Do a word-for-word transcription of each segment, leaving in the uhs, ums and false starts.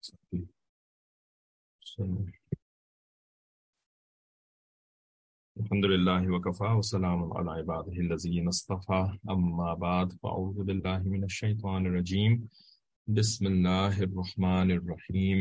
الحمد لله وكفى وسلام على عباده الذين اصطفى أما بعد فأعوذ بالله من الشيطان الرجيم بسم الله الرحمن الرحيم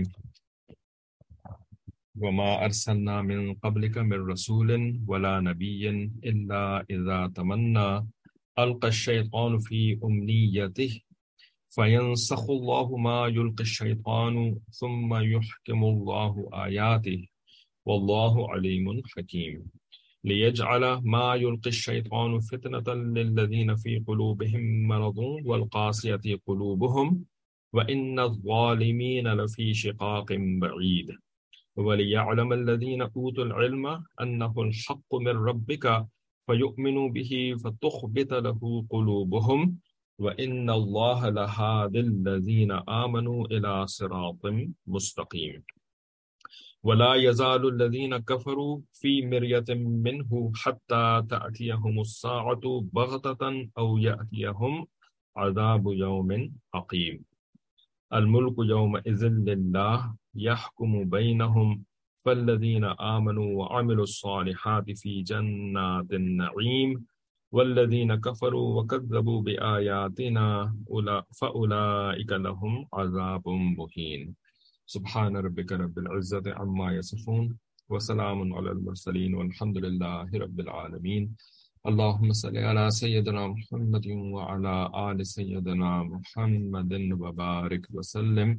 وما أرسلنا من قبلك من رسول ولا نبي إلا إذا تمنى ألقى الشيطان في أمنيته فينسخ الله ما يلقي الشيطان ثم يحكم الله آياته والله عليم حكيم ليجعل ما يلقي الشيطان فتنة للذين في قلوبهم مرض والقاسية قلوبهم وإن الظالمين لفي شقاق بعيد وليعلم الذين أوتوا العلم أنه الحق من ربك فيؤمنوا به فتخبت له قلوبهم وإن الله لهادي الذين آمنوا إلى صراط مستقيم ولا يزال الذين كفروا في مرية منه حتى تأتيهم الساعة بغتة أو يأتيهم عذاب يوم عقيم الملك يومئذ لله يحكم بينهم فالذين آمنوا وعملوا الصالحات في جنات النعيم والذين كفروا وكذبوا بآياتنا فأولئك لهم عذاب مهين سبحان ربك رب العزة عما يصفون وسلام على المرسلين والحمد لله رب العالمين اللهم صل على سيدنا محمد وعلى آل سيدنا محمد وبارك وسلم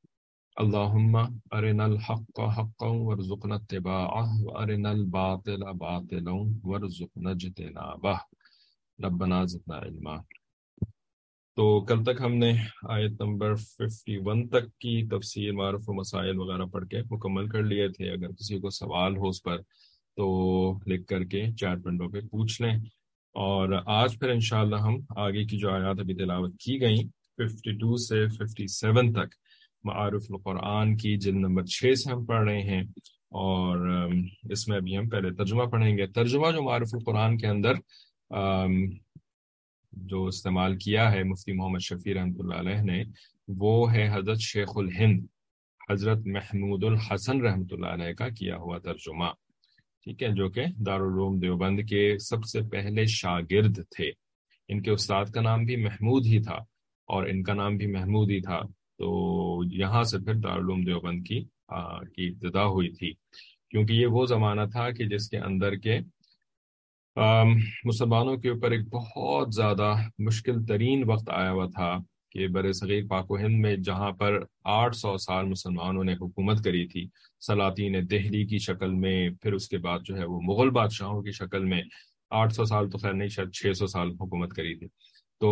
اللهم أرنا الحق حقا وارزقنا اتباعه وأرنا الباطل باطلا وارزقنا اجتنابه ربنا زدنا علما. تو کل تک ہم نے آیت نمبر اکیاون تک کی تفسیر معرف و مسائل وغیرہ پڑھ کے مکمل کر لیے تھے. اگر کسی کو سوال ہو اس پر تو لکھ کر کے چیٹ ونڈو پہ پوچھ لیں. اور آج پھر انشاءاللہ ہم آگے کی جو آیات ابھی تلاوت کی گئیں بائیس سے سیون تک معارف القرآن کی جلد نمبر چھ سے ہم پڑھ رہے ہیں. اور اس میں ابھی ہم پہلے ترجمہ پڑھیں گے. ترجمہ جو معارف القرآن کے اندر جو استعمال کیا ہے مفتی محمد شفیع رحمۃ اللہ علیہ نے وہ ہے حضرت شیخ الہند حضرت محمود الحسن رحمۃ اللہ علیہ کا کیا ہوا ترجمہ. ٹھیک ہے، جو کہ دارالعلوم دیوبند کے سب سے پہلے شاگرد تھے. ان کے استاد کا نام بھی محمود ہی تھا اور ان کا نام بھی محمود ہی تھا. تو یہاں سے پھر دارالعلوم دیوبند کی آ, کی ابتدا ہوئی تھی، کیونکہ یہ وہ زمانہ تھا کہ جس کے اندر کے مسلمانوں کے اوپر ایک بہت زیادہ مشکل ترین وقت آیا ہوا تھا کہ بر صغیر پاک و ہند میں جہاں پر آٹھ سو سال مسلمانوں نے حکومت کری تھی سلاطین دہلی کی شکل میں، پھر اس کے بعد جو ہے وہ مغل بادشاہوں کی شکل میں. آٹھ سو سال تو خیر نہیں، شاید چھ سو سال حکومت کری تھی. تو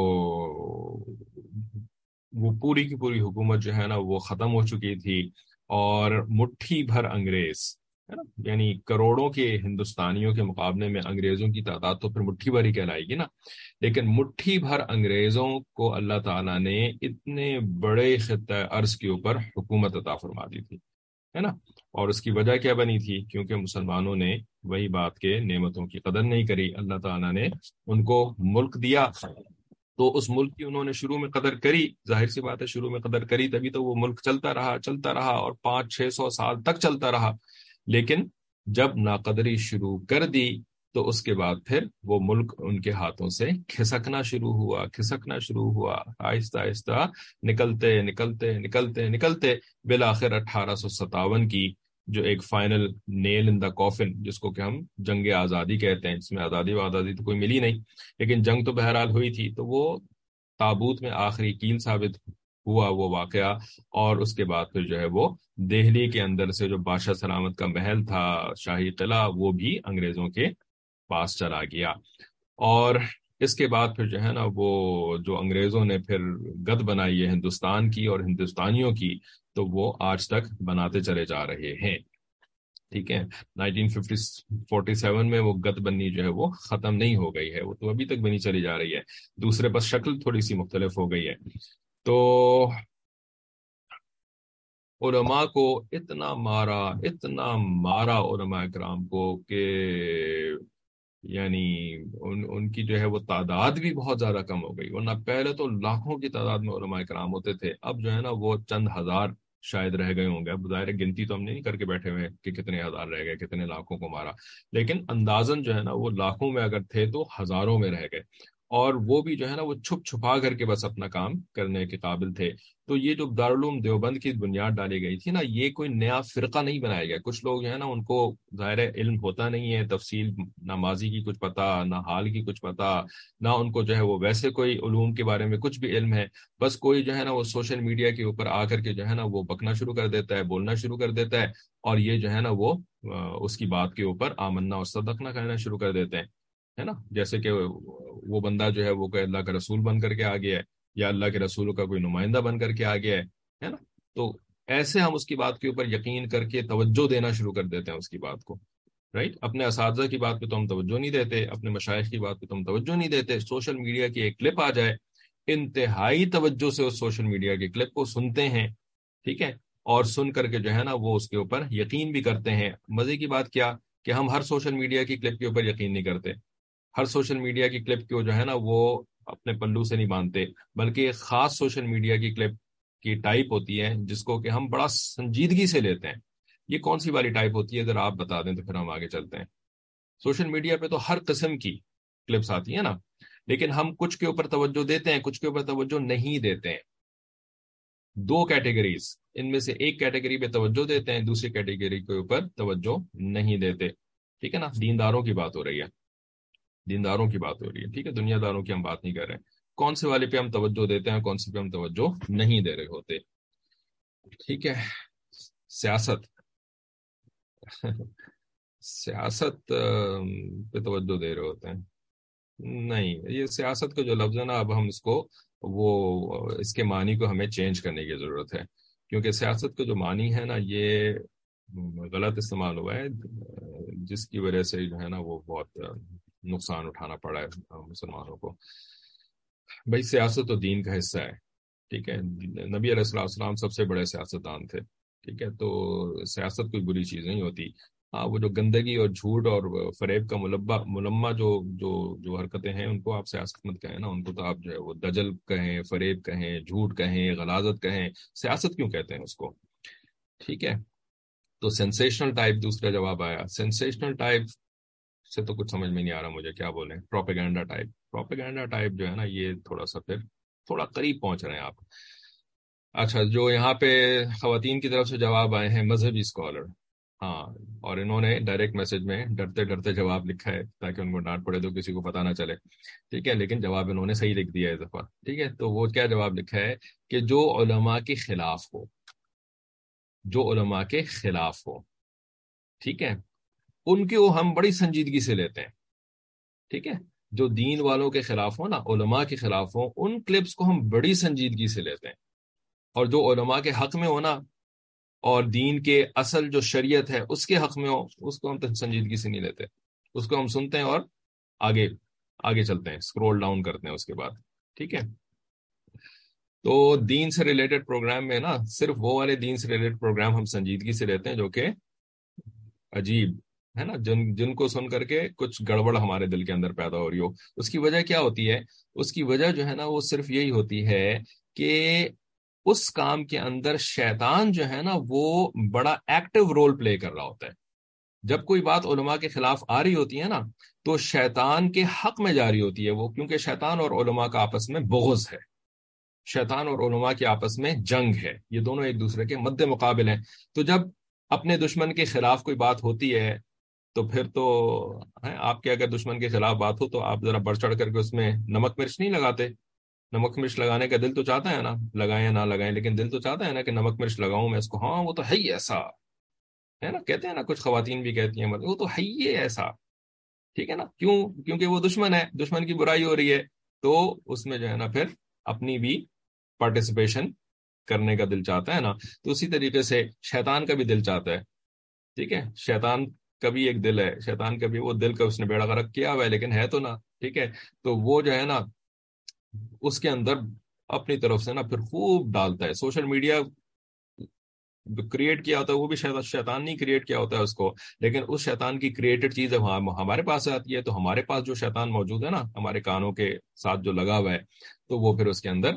وہ پوری کی پوری حکومت جو ہے نا وہ ختم ہو چکی تھی اور مٹھی بھر انگریز ہے نا، یعنی کروڑوں کے ہندوستانیوں کے مقابلے میں انگریزوں کی تعداد تو پھر مٹھی بھر ہی کہلائے گی نا. لیکن مٹھی بھر انگریزوں کو اللہ تعالیٰ نے اتنے بڑے خطہ ارض کے اوپر حکومت عطا فرما دی تھی ہے نا. اور اس کی وجہ کیا بنی تھی؟ کیونکہ مسلمانوں نے وہی بات کے نعمتوں کی قدر نہیں کری. اللہ تعالیٰ نے ان کو ملک دیا تو اس ملک کی انہوں نے شروع میں قدر کری. ظاہر سی بات ہے شروع میں قدر کری تبھی تو وہ ملک چلتا رہا چلتا رہا اور پانچ چھ سو سال تک چلتا رہا. لیکن جب ناقدری شروع کر دی تو اس کے بعد پھر وہ ملک ان کے ہاتھوں سے کھسکنا شروع ہوا کھسکنا شروع ہوا آہستہ آہستہ نکلتے نکلتے نکلتے نکلتے بالآخر اٹھارہ سو ستاون کی جو ایک فائنل نیل ان دا کافن، جس کو کہ ہم جنگ آزادی کہتے ہیں، جس میں آزادی و آزادی تو کوئی ملی نہیں لیکن جنگ تو بہرحال ہوئی تھی، تو وہ تابوت میں آخری کیل ثابت ہوا وہ واقعہ. اور اس کے بعد پھر جو ہے وہ دہلی کے اندر سے جو بادشاہ سلامت کا محل تھا شاہی قلعہ وہ بھی انگریزوں کے پاس چلا گیا. اور اس کے بعد پھر جو ہے نا وہ جو انگریزوں نے پھر گد بنائی ہے ہندوستان کی اور ہندوستانیوں کی، تو وہ آج تک بناتے چلے جا رہے ہیں. ٹھیک ہے، نائنٹین فورٹی سیون میں وہ گد بنی جو ہے وہ ختم نہیں ہو گئی ہے، وہ تو ابھی تک بنی چلی جا رہی ہے. دوسرے بس شکل تھوڑی سی مختلف ہو گئی ہے. تو علماء کو اتنا مارا اتنا مارا علماء کرام کو کہ یعنی ان ان کی جو ہے وہ تعداد بھی بہت زیادہ کم ہو گئی. ورنہ پہلے تو لاکھوں کی تعداد میں علماء کرام ہوتے تھے، اب جو ہے نا وہ چند ہزار شاید رہ گئے ہوں گے. اب ظاہر گنتی تو ہم نہیں کر کے بیٹھے ہوئے کہ کتنے ہزار رہ گئے, کتنے لاکھوں کو مارا, لیکن اندازن جو ہے نا وہ لاکھوں میں اگر تھے تو ہزاروں میں رہ گئے, اور وہ بھی جو ہے نا وہ چھپ چھپا کر کے بس اپنا کام کرنے کے قابل تھے. تو یہ جو دارالعلوم دیوبند کی بنیاد ڈالی گئی تھی نا, یہ کوئی نیا فرقہ نہیں بنایا گیا. کچھ لوگ جو ہے نا ان کو ظاہر علم ہوتا نہیں ہے, تفصیل نہ ماضی کی کچھ پتہ, نہ حال کی کچھ پتہ, نہ ان کو جو ہے وہ ویسے کوئی علوم کے بارے میں کچھ بھی علم ہے. بس کوئی جو ہے نا وہ سوشل میڈیا کے اوپر آ کر کے جو ہے نا وہ بکنا شروع کر دیتا ہے, بولنا شروع کر دیتا ہے, اور یہ جو ہے نا وہ اس کی بات کے اوپر آمنا اور صدقنا کہنا شروع کر دیتے ہیں, ہے نا. جیسے کہ وہ بندہ جو ہے وہ کوئی اللہ کا رسول بن کر کے آ گیا ہے, یا اللہ کے رسول کا کوئی نمائندہ بن کر کے آ گیا ہے, ہے نا. تو ایسے ہم اس کی بات کے اوپر یقین کر کے توجہ دینا شروع کر دیتے ہیں اس کی بات کو, رائٹ. اپنے اساتذہ کی بات پہ تو ہم توجہ نہیں دیتے, اپنے مشائخ کی بات پہ تو ہم توجہ نہیں دیتے. سوشل میڈیا کی ایک کلپ آ جائے, انتہائی توجہ سے اس سوشل میڈیا کی کلپ کو سنتے ہیں, ٹھیک ہے, اور سن کر کے جو ہے نا وہ اس کے اوپر یقین بھی کرتے ہیں. مزے کی بات کیا کہ ہم ہر سوشل میڈیا کی کلپ کے اوپر یقین نہیں کرتے. ہر سوشل میڈیا کی کلپ کو جو ہے نا وہ اپنے پلو سے نہیں باندھتے, بلکہ ایک خاص سوشل میڈیا کی کلپ کی ٹائپ ہوتی ہے جس کو کہ ہم بڑا سنجیدگی سے لیتے ہیں. یہ کون سی والی ٹائپ ہوتی ہے ذرا آپ بتا دیں تو پھر ہم آگے چلتے ہیں. سوشل میڈیا پہ تو ہر قسم کی کلپس آتی ہیں نا, لیکن ہم کچھ کے اوپر توجہ دیتے ہیں, کچھ کے اوپر توجہ نہیں دیتے ہیں. دو کیٹیگریز, ان میں سے ایک کیٹیگری پہ توجہ دیتے ہیں, دوسری کیٹیگری کے اوپر توجہ نہیں دیتے, ٹھیک ہے نا. دینداروں کی بات ہو رہی ہے, دینداروں کی بات ہو رہی ہے, ٹھیک ہے, دنیا داروں کی ہم بات نہیں کر رہے ہیں. کون سے والے پہ ہم توجہ دیتے ہیں, کون سے پہ ہم توجہ نہیں دے رہے ہوتے, ٹھیک ہے. سیاست سیاست پہ توجہ دے رہے ہوتے ہیں. نہیں, یہ سیاست کا جو لفظ ہے نا, اب ہم اس کو وہ اس کے معنی کو ہمیں چینج کرنے کی ضرورت ہے, کیونکہ سیاست کا جو معنی ہے نا یہ غلط استعمال ہوا ہے, جس کی وجہ سے جو ہے نا وہ بہت نقصان اٹھانا پڑا ہے مسلمانوں کو. بھائی سیاست تو دین کا حصہ ہے, ٹھیک ہے. نبی علیہ السلام السلام سب سے بڑے سیاستدان تھے, ٹھیک ہے. تو سیاست کوئی بری چیز نہیں ہوتی. ہاں, وہ جو گندگی اور جھوٹ اور فریب کا ملبہ ملمہ جو جو جو حرکتیں ہیں ان کو آپ سیاست مت کہیں نا, ان کو تو آپ جو ہے وہ دجل کہیں, فریب کہیں, جھوٹ کہیں, غلاظت کہیں, سیاست کیوں کہتے ہیں اس کو, ٹھیک ہے. تو سینسیشنل ٹائپ دوسرا جواب آیا. سینسیشنل ٹائپ سے تو کچھ سمجھ میں نہیں آ رہا مجھے کیا بولیں. پروپیگنڈا ٹائپ, پروپیگنڈا ٹائپ جو ہے نا یہ تھوڑا سا پھر تھوڑا قریب پہنچ رہے ہیں آپ. اچھا, جو یہاں پہ خواتین کی طرف سے جواب آئے ہیں مذہبی اسکالر, ہاں, اور انہوں نے ڈائریکٹ میسج میں ڈرتے ڈرتے جواب لکھا ہے تاکہ ان کو ڈانٹ پڑے تو کسی کو پتہ نہ چلے, ٹھیک ہے, لیکن جواب انہوں نے صحیح لکھ دیا ہے اس دفعہ, ٹھیک ہے. تو وہ کیا جواب لکھا ہے کہ جو علماء کے خلاف ہو, جو علماء کے خلاف ہو, ٹھیک ہے, ان کو ہم بڑی سنجیدگی سے لیتے ہیں, ٹھیک ہے. جو دین والوں کے خلاف ہو نا, علماء کے خلاف ہو, ان کلپس کو ہم بڑی سنجیدگی سے لیتے ہیں. اور جو علماء کے حق میں ہونا اور دین کے اصل جو شریعت ہے اس کے حق میں ہو, اس کو ہم سنجیدگی سے نہیں لیتے. اس کو ہم سنتے ہیں اور آگے آگے چلتے ہیں, اسکرول ڈاؤن کرتے ہیں اس کے بعد, ٹھیک ہے. تو دین سے ریلیٹڈ پروگرام میں نا صرف وہ والے دین سے ریلیٹڈ پروگرام ہم سنجیدگی سے لیتے ہیں جو کہ عجیب ہے نا, جن جن کو سن کر کے کچھ گڑبڑ ہمارے دل کے اندر پیدا ہو رہی ہو. اس کی وجہ کیا ہوتی ہے, اس کی وجہ جو ہے نا وہ صرف یہی ہوتی ہے کہ اس کام کے اندر شیطان جو ہے نا وہ بڑا ایکٹیو رول پلے کر رہا ہوتا ہے. جب کوئی بات علماء کے خلاف آ رہی ہوتی ہے نا تو شیطان کے حق میں جاری ہوتی ہے وہ, کیونکہ شیطان اور علماء کا آپس میں بغض ہے, شیطان اور علماء کے آپس میں جنگ ہے, یہ دونوں ایک دوسرے کے مد مقابل ہیں. تو جب اپنے دشمن کے خلاف کوئی بات ہوتی ہے تو پھر تو آپ کے اگر دشمن کے خلاف بات ہو تو آپ ذرا بڑھ چڑھ کر کے اس میں نمک مرچ نہیں لگاتے. نمک مرچ لگانے کا دل تو چاہتا ہے نا, لگائیں یا نہ لگائیں, لیکن دل تو چاہتا ہے نا کہ نمک مرچ لگاؤں میں اس کو, ہاں وہ تو ہے ہی ایسا ہے نا, کہتے ہیں نا, کچھ خواتین بھی کہتی ہیں وہ تو ہے ہی ایسا, ٹھیک ہے نا. کیوں؟ کیونکہ وہ دشمن ہے, دشمن کی برائی ہو رہی ہے, تو اس میں جو ہے نا پھر اپنی بھی پارٹیسپیشن کرنے کا دل چاہتا ہے نا. تو اسی طریقے سے شیطان کا بھی دل چاہتا ہے, ٹھیک ہے. شیطان کا بھی ایک دل ہے, شیطان کا بھی وہ دل کا اس نے بیڑا غرق کیا ہوا ہے, لیکن ہے تو نا, ٹھیک ہے. تو وہ جو ہے نا اس کے اندر اپنی طرف سے نا پھر خوب ڈالتا ہے. سوشل میڈیا جو کریٹ کیا ہوتا ہے وہ بھی شیطان نہیں کریٹ کیا ہوتا ہے اس کو, لیکن اس شیطان کی کریٹڈ چیز ہمارے پاس آتی ہے, تو ہمارے پاس جو شیطان موجود ہے نا ہمارے کانوں کے ساتھ جو لگا ہوا ہے, تو وہ پھر اس کے اندر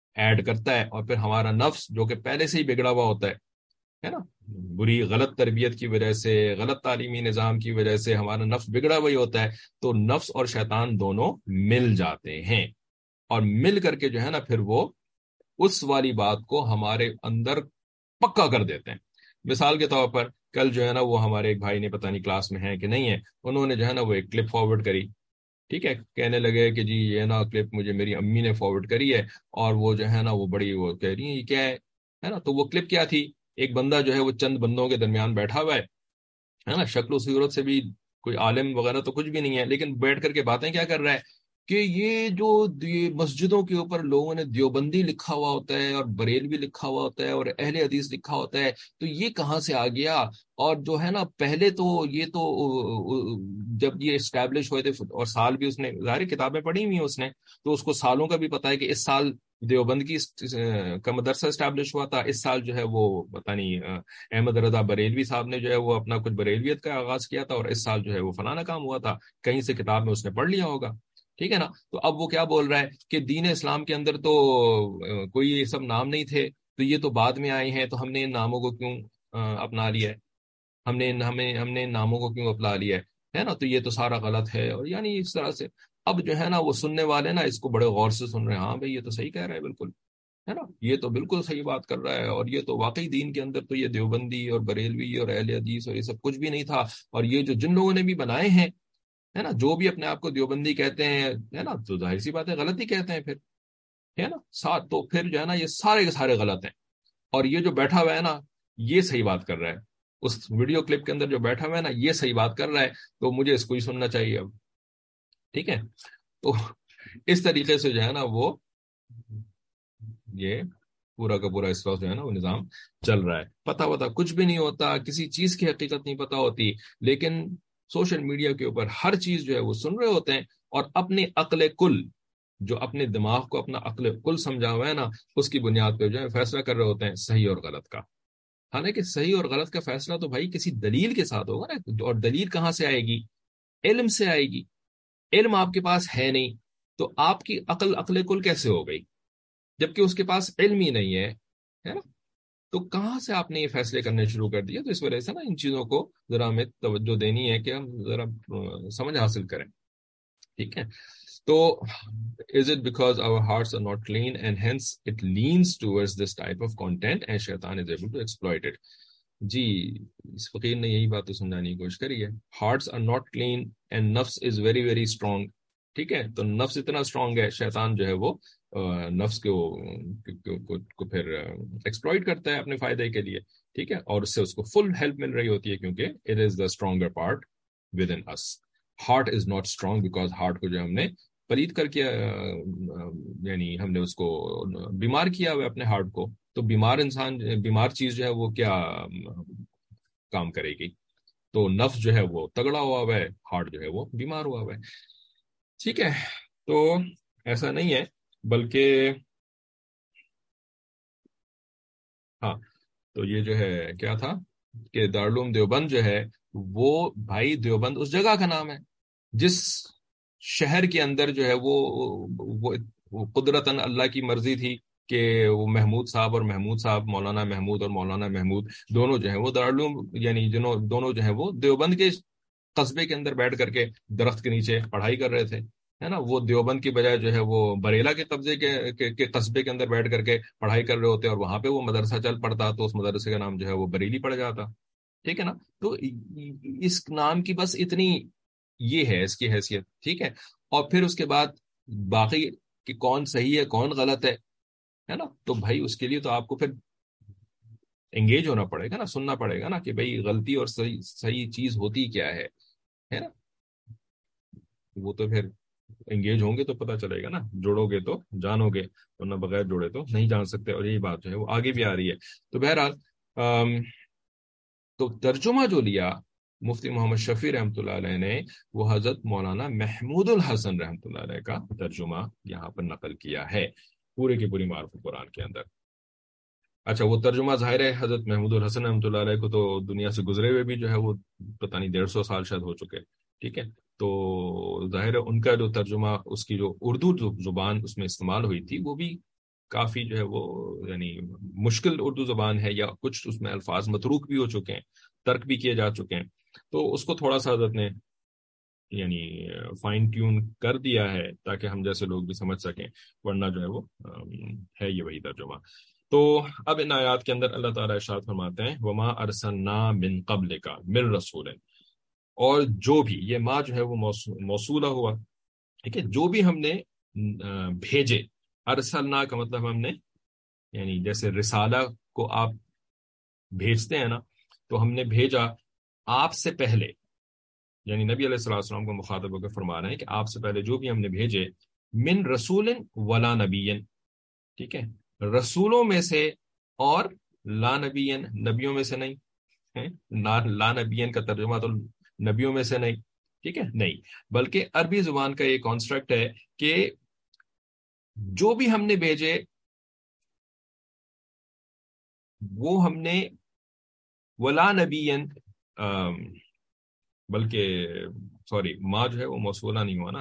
ایڈ کرتا ہے، اور پھر ہمارا نفس جو کہ پہلے سے ہی بگڑا ہوا ہوتا ہے ہے نا، بری غلط تربیت کی وجہ سے، غلط تعلیمی نظام کی وجہ سے ہمارا نفس بگڑا ہوا ہی ہوتا ہے، تو نفس اور شیطان دونوں مل جاتے ہیں، اور مل کر کے جو ہے نا پھر وہ اس والی بات کو ہمارے اندر پکا کر دیتے ہیں۔ مثال کے طور پر کل جو ہے نا وہ ہمارے ایک بھائی نے، پتہ نہیں کلاس میں ہے کہ نہیں ہے، انہوں نے جو ہے نا وہ ایک کلپ فارورڈ کری، ٹھیک ہے، کہنے لگے کہ جی یہ نا کلپ مجھے میری امی نے فارورڈ کری ہے، اور وہ جو ہے نا وہ بڑی وہ کہہ رہی ہیں یہ کیا ہے ہے نا، تو وہ کلپ کیا تھی؟ ایک بندہ جو ہے وہ چند بندوں کے درمیان بیٹھا ہوا ہے ہے نا، شکل و صورت سے بھی کوئی عالم وغیرہ تو کچھ بھی نہیں ہے، لیکن بیٹھ کر کے باتیں کیا کر رہا ہے کہ یہ جو یہ مسجدوں کے اوپر لوگوں نے دیوبندی لکھا ہوا ہوتا ہے اور بریلوی لکھا ہوا ہوتا ہے اور اہل حدیث لکھا ہوتا ہے، تو یہ کہاں سے آ گیا؟ اور جو ہے نا پہلے تو یہ تو جب یہ اسٹیبلش ہوئے تھے، اور سال بھی اس نے ظاہر کتابیں پڑھی ہوئی ہیں اس نے، تو اس کو سالوں کا بھی پتا ہے کہ اس سال دیوبند کی کا مدرسہ اسٹیبلش ہوا تھا، اس سال جو ہے وہ پتہ نہیں احمد رضا بریلوی صاحب نے جو ہے وہ اپنا کچھ بریلویت کا آغاز کیا تھا، اور اس سال جو ہے وہ فلانا کام ہوا تھا، کہیں سے کتاب میں اس نے پڑھ لیا ہوگا، ٹھیک ہے نا۔ تو اب وہ کیا بول رہا ہے کہ دین اسلام کے اندر تو کوئی یہ سب نام نہیں تھے، تو یہ تو بعد میں آئے ہیں، تو ہم نے ان ناموں کو کیوں اپنا لیا ہے، ہم نے ہمیں ہم نے ان ناموں کو کیوں اپنا لیا ہے ہے نا، تو یہ تو سارا غلط ہے، اور یعنی اس طرح سے اب جو ہے نا وہ سننے والے نا اس کو بڑے غور سے سن رہے ہیں، ہاں بھائی یہ تو صحیح کہہ رہا ہے بالکل، ہے نا، یہ تو بالکل صحیح بات کر رہا ہے، اور یہ تو واقعی دین کے اندر تو یہ دیوبندی اور بریلوی اور اہل حدیث اور یہ سب کچھ بھی نہیں تھا، اور یہ جو جن لوگوں نے بھی بنائے ہیں ہے نا، جو بھی اپنے آپ کو دیوبندی کہتے ہیں ہے نا، تو ظاہر سی بات ہے غلط ہی کہتے ہیں پھر، ہے نا، ساتھ تو پھر جو ہے نا یہ سارے کے سارے غلط ہیں، اور یہ جو بیٹھا ہوا ہے نا یہ صحیح بات کر رہا ہے، اس ویڈیو کلپ کے اندر جو بیٹھا ہوا ہے نا یہ صحیح بات کر رہا ہے، تو مجھے اس کو ہی سننا چاہیے اب، ٹھیک ہے۔ تو اس طریقے سے جو ہے نا وہ یہ پورا کا پورا اس وقت جو ہے نا وہ نظام چل رہا ہے، پتہ وتا کچھ بھی نہیں ہوتا، کسی چیز کی حقیقت نہیں پتہ ہوتی، لیکن سوشل میڈیا کے اوپر ہر چیز جو ہے وہ سن رہے ہوتے ہیں، اور اپنی عقل کل، جو اپنے دماغ کو اپنا عقل کل سمجھا ہوا ہے نا، اس کی بنیاد پہ جو ہے فیصلہ کر رہے ہوتے ہیں صحیح اور غلط کا، حالانکہ صحیح اور غلط کا فیصلہ تو بھائی کسی دلیل کے ساتھ ہوگا نا، اور دلیل کہاں سے آئے گی؟ علم سے آئے گی، علم آپ کے پاس ہے نہیں، تو آپ کی عقل عقل کل کیسے ہو گئی جبکہ اس کے پاس علم ہی نہیں ہے ہے نا؟ تو کہاں سے آپ نے یہ فیصلے کرنے شروع کر دیے؟ تو اس وجہ سے نا ان چیزوں کو ذرا ہمیں توجہ دینی ہے کہ ہم ذرا سمجھ حاصل کریں، ٹھیک ہے۔ تو is it because our hearts are not clean and hence it leans towards this type of content and shaitan is able to exploit it؟ جی اس فقیر نے یہی بات تو سمجھانے کی کوشش کری ہے، hearts are not clean and نفس is very very strong، ٹھیک ہے، تو نفس اتنا اسٹرانگ ہے، شیطان جو ہے وہ نفس کو کو پھر ایکسپلوئٹ کرتا ہے اپنے فائدے کے لیے، ٹھیک ہے، اور اس سے اس کو فل ہیلپ مل رہی ہوتی ہے کیونکہ it is the stronger part within us. Heart is not strong because heart کو جو ہم نے پلید کر کے یعنی ہم نے اس کو بیمار کیا ہوا اپنے ہارٹ کو، تو بیمار انسان بیمار چیز جو ہے وہ کیا کام کرے گی؟ تو نفس جو ہے وہ تگڑا ہوا ہوا ہے، ہارٹ جو ہے وہ بیمار ہوا ہوا ہے، ٹھیک ہے۔ تو ایسا نہیں ہے، بلکہ ہاں تو یہ جو ہے کیا تھا کہ دارالعلوم دیوبند جو ہے وہ بھائی دیوبند اس جگہ کا نام ہے جس شہر کے اندر جو ہے وہ وہ قدرتاً اللہ کی مرضی تھی کہ وہ محمود صاحب اور محمود صاحب مولانا محمود اور مولانا محمود دونوں جو ہیں وہ دارالعلوم یعنی جنہوں دونوں جو ہیں وہ دیوبند کے قصبے کے اندر بیٹھ کر کے درخت کے نیچے پڑھائی کر رہے تھے، ہے نا، وہ دیوبند کی بجائے جو ہے وہ بریلا کے قبضے کے کے قصبے کے اندر بیٹھ کر کے پڑھائی کر رہے ہوتے، اور وہاں پہ وہ مدرسہ چل پڑتا تو اس مدرسے کا نام جو ہے وہ بریلی پڑ جاتا، ٹھیک ہے نا۔ تو اس نام کی بس اتنی یہ ہے اس کی حیثیت، ٹھیک ہے، اور پھر اس کے بعد باقی کہ کون صحیح ہے کون غلط ہے ہے نا، تو بھائی اس کے لیے تو آپ کو پھر انگیج ہونا پڑے گا نا، سننا پڑے گا نا کہ بھائی غلطی اور صحیح صحیح چیز ہوتی کیا ہے ہے نا، وہ تو پھر انگیج ہوں گے تو پتہ چلے گا نا، جوڑو گے تو جانو گے ورنہ بغیر جوڑے تو نہیں جان سکتے، اور یہی بات جو ہے وہ آگے بھی آ رہی ہے۔ تو بہرحال تو ترجمہ جو لیا مفتی محمد شفیع رحمۃ اللہ علیہ نے وہ حضرت مولانا محمود الحسن رحمۃ اللہ علیہ کا ترجمہ یہاں پر نقل کیا ہے پورے کی پوری معرف قرآن کے اندر۔ اچھا وہ ترجمہ ظاہر ہے حضرت محمود الحسن رحمۃ اللہ علیہ کو تو دنیا سے گزرے ہوئے بھی جو ہے وہ پتہ نہیں ڈیڑھ سو سال شاید ہو چکے، ٹھیک ہے، تو ظاہر ہے ان کا جو ترجمہ اس کی جو اردو زبان اس میں استعمال ہوئی تھی وہ بھی کافی جو ہے وہ یعنی مشکل اردو زبان ہے، یا کچھ اس میں الفاظ متروک بھی ہو چکے ہیں، ترک بھی کیے جا چکے ہیں، تو اس کو تھوڑا سا حضرت نے یعنی فائن ٹیون کر دیا ہے تاکہ ہم جیسے لوگ بھی سمجھ سکیں، ورنہ جو ہے وہ ہے یہ وہی ترجمہ۔ تو اب ان آیات کے اندر اللہ تعالیٰ ارشاد فرماتے ہیں وما ارسلنا من قبل کا من رسول، اور جو بھی، یہ ما جو ہے وہ موصولہ ہوا، ٹھیک ہے، جو بھی ہم نے بھیجے، ارسلنا کا مطلب ہم نے یعنی جیسے رسالہ کو آپ بھیجتے ہیں نا، تو ہم نے بھیجا آپ سے پہلے، یعنی نبی علیہ الصلوۃ والسلام کو مخاطب ہو کے فرما رہے ہیں کہ آپ سے پہلے جو بھی ہم نے بھیجے، من رسول ولا نبی، ٹھیک ہے، رسولوں میں سے اور لا نبی، نبیوں میں سے نہیں ہے، لا نبی کا ترجمہ تو نبیوں میں سے نہیں، ٹھیک ہے، نہیں، بلکہ عربی زبان کا یہ کانسٹرکٹ ہے کہ جو بھی ہم نے بھیجے وہ ہم نے ولا نبی، بلکہ سوری ما جو ہے وہ موصولہ نہیں ہوا نا،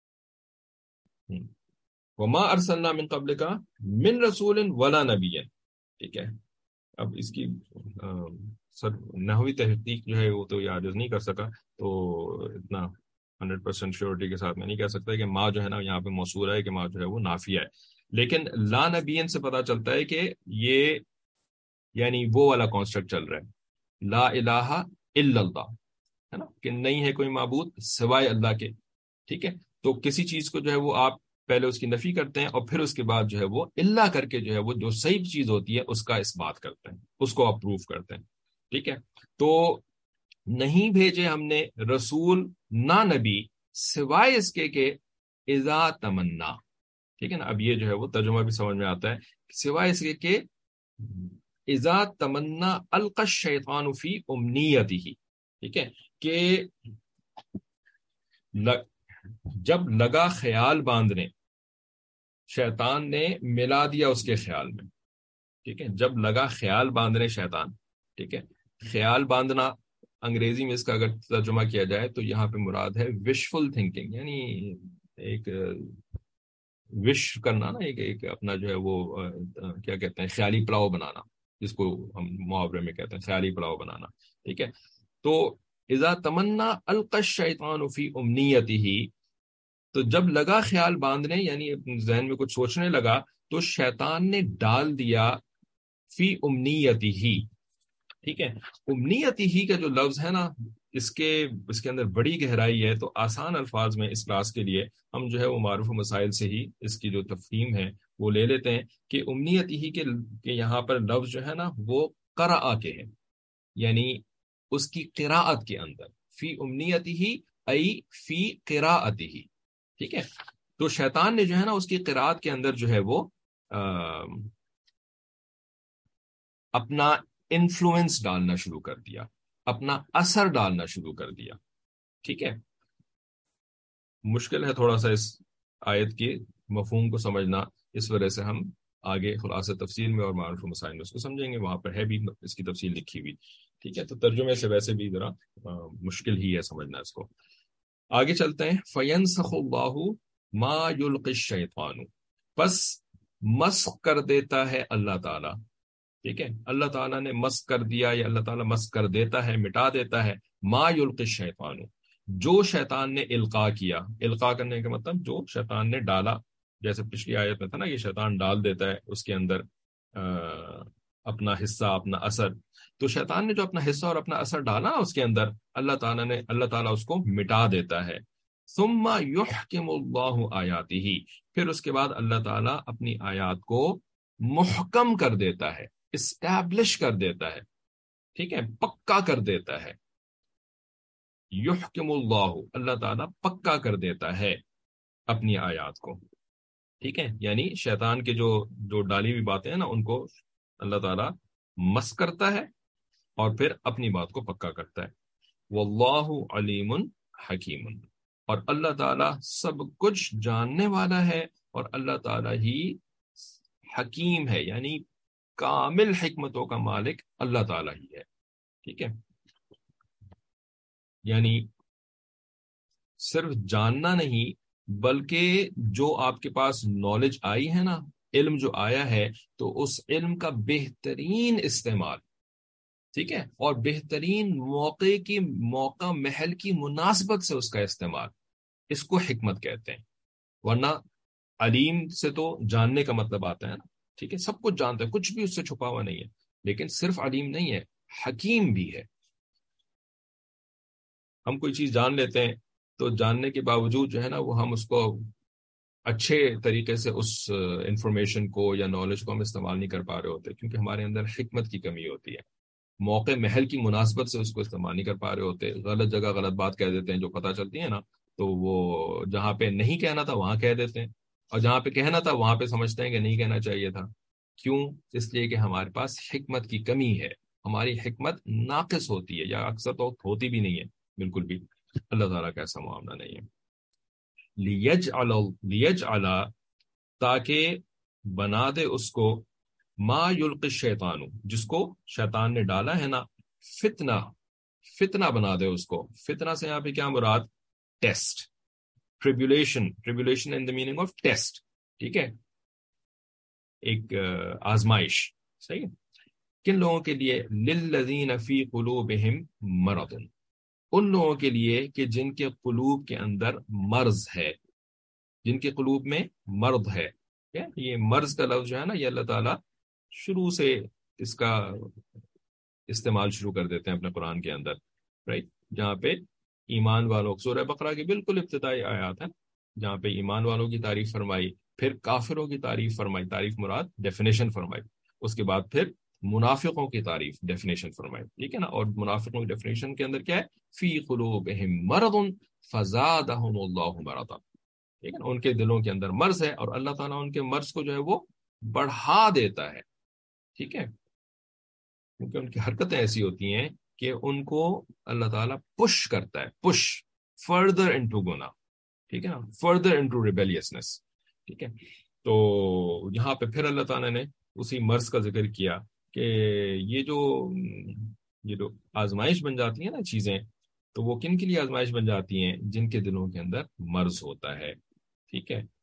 وما ارسلنا من قبل کا من رسول ولا نبی، ٹھیک ہے۔ اب اس کی سر نحوی تحقیق جو ہے وہ تو یہ عاجز نہیں کر سکا، تو اتنا ہنڈریڈ پرسینٹ شیورٹی کے ساتھ میں نہیں کہہ سکتا کہ ما جو ہے نا یہاں پہ موصول ہے کہ ما جو ہے وہ نافیہ ہے، لیکن لا نبین سے پتا چلتا ہے کہ یہ یعنی وہ والا کانسٹرکٹ چل رہا ہے، لا الہ الا اللہ، ہے نا، کہ نہیں ہے کوئی معبود سوائے اللہ کے، ٹھیک ہے، تو کسی چیز کو جو ہے وہ آپ پہلے اس کی نفی کرتے ہیں اور پھر اس کے بعد جو ہے وہ اللہ کر کے جو ہے وہ جو صحیح چیز ہوتی ہے اس کا اس بات کرتے ہیں، اس کو اپروو کرتے ہیں، ٹھیک ہے۔ تو نہیں بھیجے ہم نے رسول نہ نبی سوائے اس کے کہ اذا تمنا، ٹھیک ہے نا، اب یہ جو ہے وہ ترجمہ بھی سمجھ میں آتا ہے، سوائے اس کے کہ اذا تمنا القى الشیطان فی امنیتہ، ٹھیک ہے، کہ جب لگا خیال باندھنے، شیطان نے ملا دیا اس کے خیال میں، ٹھیک ہے، جب لگا خیال باندھنے شیطان، ٹھیک ہے، خیال باندھنا انگریزی میں اس کا اگر ترجمہ کیا جائے تو یہاں پہ مراد ہے وشفل تھنکنگ، یعنی ایک وش کرنا نا، ایک ایک اپنا جو ہے وہ کیا کہتے ہیں خیالی پلاؤ بنانا، جس کو ہم محاورے میں کہتے ہیں خیالی پلاؤ بنانا، ٹھیک ہے۔ تو اذا تمنا القى الشیطان فی امنیتہ، تو جب لگا خیال باندھنے یعنی ذہن میں کچھ سوچنے لگا تو شیطان نے ڈال دیا فی امنیتہ، ٹھیک ہے، امنیتہ کا جو لفظ ہے نا، اس کے اس کے اندر بڑی گہرائی ہے، تو آسان الفاظ میں اس کلاس کے لیے ہم جو ہے وہ معروف و مسائل سے ہی اس کی جو تفہیم ہے وہ لے لیتے ہیں کہ امنیتہ کے کہ یہاں پر لفظ جو ہے نا وہ قرأ کے ہیں، یعنی اس کی قراءت کے اندر، فی امنیتہ ای فی قراءتہ، ٹھیک ہے، تو شیطان نے جو ہے نا اس کی قراءت کے اندر جو ہے وہ اپنا انفلوئنس ڈالنا شروع کر دیا، اپنا اثر ڈالنا شروع کر دیا، ٹھیک ہے۔ مشکل ہے تھوڑا سا اس آیت کی مفہوم کو سمجھنا، اس وجہ سے ہم آگے خلاصہ تفصیل میں اور معروف مسائل میں اس کو سمجھیں گے، وہاں پر ہے بھی اس کی تفصیل لکھی ہوئی، ٹھیک ہے، تو ترجمے سے ویسے بھی ذرا مشکل ہی ہے سمجھنا اس کو۔ آگے چلتے ہیں، فَيَنْسَخُ اللَّهُ مَا يُلْقِي الشَّيْطَانُ، پس مسخ کر دیتا ہے اللہ تعالیٰ، ٹھیک ہے، اللہ تعالیٰ نے مسخ کر دیا یا اللہ تعالیٰ مسخ کر دیتا ہے، مٹا دیتا ہے، ما یلقی الشیطان، جو شیطان نے القاء کیا، القاء کرنے کا مطلب جو شیطان نے ڈالا، جیسے پچھلی آیت میں تھا نا کہ شیطان ڈال دیتا ہے اس کے اندر اپنا حصہ، اپنا اثر، تو شیطان نے جو اپنا حصہ اور اپنا اثر ڈالا اس کے اندر، اللہ تعالیٰ نے اللہ تعالیٰ اس کو مٹا دیتا ہے۔ ثم یحکم اللہ آیاتہ، پھر اس کے بعد اللہ تعالیٰ اپنی آیات کو محکم کر دیتا ہے، اسٹیبلش کر دیتا ہے، ٹھیک ہے، پکا کر دیتا ہے، یحکم اللہ، اللہ تعالیٰ پکا کر دیتا ہے اپنی آیات کو، ٹھیک ہے، یعنی شیطان کے جو جو ڈالی ہوئی باتیں ہیں نا ان کو اللہ تعالیٰ مس کرتا ہے اور پھر اپنی بات کو پکا کرتا ہے۔ واللہ علیم حکیم، اور اللہ تعالیٰ سب کچھ جاننے والا ہے اور اللہ تعالیٰ ہی حکیم ہے، یعنی کامل حکمتوں کا مالک اللہ تعالیٰ ہی ہے، ٹھیک ہے، یعنی صرف جاننا نہیں بلکہ جو آپ کے پاس نالج آئی ہے نا علم جو آیا ہے تو اس علم کا بہترین استعمال، ٹھیک ہے، اور بہترین موقع کی موقع محل کی مناسبت سے اس کا استعمال، اس کو حکمت کہتے ہیں۔ ورنہ علیم سے تو جاننے کا مطلب آتا ہے نا، ٹھیک ہے، سب کچھ جانتا ہے، کچھ بھی اس سے چھپا ہوا نہیں ہے، لیکن صرف علیم نہیں ہے، حکیم بھی ہے۔ ہم کوئی چیز جان لیتے ہیں تو جاننے کے باوجود جو ہے نا وہ ہم اس کو اچھے طریقے سے اس انفارمیشن کو یا نالج کو ہم استعمال نہیں کر پا رہے ہوتے، کیونکہ ہمارے اندر حکمت کی کمی ہوتی ہے، موقع محل کی مناسبت سے اس کو استعمال نہیں کر پا رہے ہوتے، غلط جگہ غلط بات کہہ دیتے ہیں، جو پتہ چلتی ہے نا تو وہ جہاں پہ نہیں کہنا تھا وہاں کہہ دیتے ہیں، اور جہاں پہ کہنا تھا وہاں پہ سمجھتے ہیں کہ نہیں کہنا چاہیے تھا۔ کیوں؟ اس لیے کہ ہمارے پاس حکمت کی کمی ہے، ہماری حکمت ناقص ہوتی ہے، یا اکثر تو ہوتی بھی نہیں ہے بالکل بھی۔ اللہ تعالیٰ کا ایسا معاملہ نہیں ہے۔ لیجعل لیجعل تاکہ بنا دے اس کو، ما یلقی الشیطان، جس کو شیطان نے ڈالا ہے نا، فتنہ، فتنہ بنا دے اس کو۔ فتنہ سے یہاں پہ کیا مراد؟ Test, tribulation, tribulation in the meaning of test, ٹھیک ہے، ایک آزمائش، صحیح ہے۔ کن لوگوں کے لیے؟ للذین فی قلوبہم مرض، ان لوگوں کے لیے کہ جن کے قلوب کے اندر مرض ہے، جن کے قلوب میں مرض ہے۔ یہ مرض کا لفظ جو ہے نا، یہ اللہ تعالیٰ شروع سے اس کا استعمال شروع کر دیتے ہیں اپنے قرآن کے اندر، رائٹ، جہاں پہ ایمان والوں، سورہ بقرہ کی بالکل ابتدائی آیات ہیں جہاں پہ ایمان والوں کی تعریف فرمائی، پھر کافروں کی تعریف فرمائی، تعریف مراد ڈیفینیشن فرمائی، اس کے بعد پھر منافقوں کی تعریف، ڈیفینیشن فرمائی، ٹھیک ہے نا۔ اور منافقوں کی ڈیفینیشن کے اندر کیا ہے؟ فی قلوبہم مرض فزادہم اللہ مرضا، ٹھیک ہے نا، ان کے دلوں کے اندر مرض ہے اور اللہ تعالیٰ ان کے مرض کو جو ہے وہ بڑھا دیتا ہے، ٹھیک ہے، کیونکہ ان کی حرکتیں ایسی ہوتی ہیں کہ ان کو اللہ تعالیٰ پش کرتا ہے، پش فردر انٹو گناہ، ٹھیک ہے نا، فردر انٹو ریبیلیسنس، ٹھیک ہے۔ تو یہاں پہ پھر اللہ تعالیٰ نے اسی مرض کا ذکر کیا کہ یہ جو یہ جو آزمائش بن جاتی ہیں نا چیزیں، تو وہ کن کے لیے آزمائش بن جاتی ہیں؟ جن کے دلوں کے اندر مرض ہوتا ہے، ٹھیک ہے۔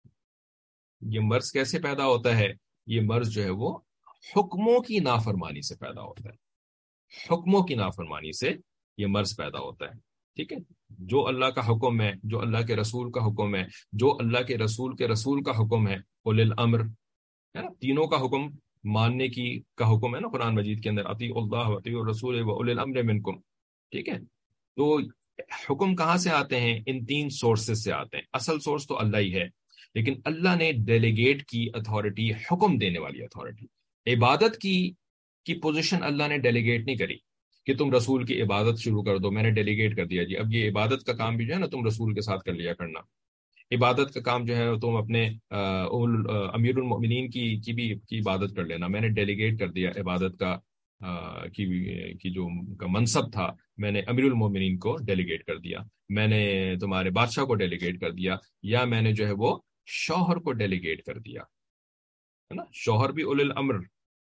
یہ مرض کیسے پیدا ہوتا ہے؟ یہ مرض جو ہے وہ حکموں کی نافرمانی سے پیدا ہوتا ہے، حکموں کی نافرمانی سے یہ مرض پیدا ہوتا ہے، ٹھیک ہے۔ جو اللہ کا حکم ہے، جو اللہ کے رسول کا حکم ہے، جو اللہ کے رسول کے رسول کا حکم ہے، اولی الامر ہے نا، تینوں کا حکم ماننے کی کا حکم ہے نا قرآن مجید کے اندر، اطیعوا اللہ واطیعوا الرسول واولی الامر منکم، ٹھیک ہے۔ تو حکم کہاں سے آتے ہیں؟ ان تین سورسز سے آتے ہیں۔ اصل سورس تو اللہ ہی ہے، لیکن اللہ نے ڈیلیگیٹ کی اتھارٹی، حکم دینے والی اتھارٹی، عبادت کی کی پوزیشن اللہ نے ڈیلیگیٹ نہیں کری کہ تم رسول کی عبادت شروع کر دو، میں نے ڈیلیگیٹ کر دیا جی اب یہ عبادت کا کام بھی جو ہے نا تم رسول کے ساتھ کر لیا کرنا، عبادت کا کام جو ہے تم اپنے امیر المؤمنین کی کی بھی کی عبادت کر لینا، میں نے ڈیلیگیٹ کر دیا عبادت کا کی کی جو کا منصب تھا، میں نے امیر المؤمنین کو ڈیلیگیٹ کر دیا، میں نے تمہارے بادشاہ کو ڈیلیگیٹ کر دیا، یا میں نے جو ہے وہ شوہر کو ڈیلیگیٹ کر دیا، ہے نا، شوہر بھی اولی الامر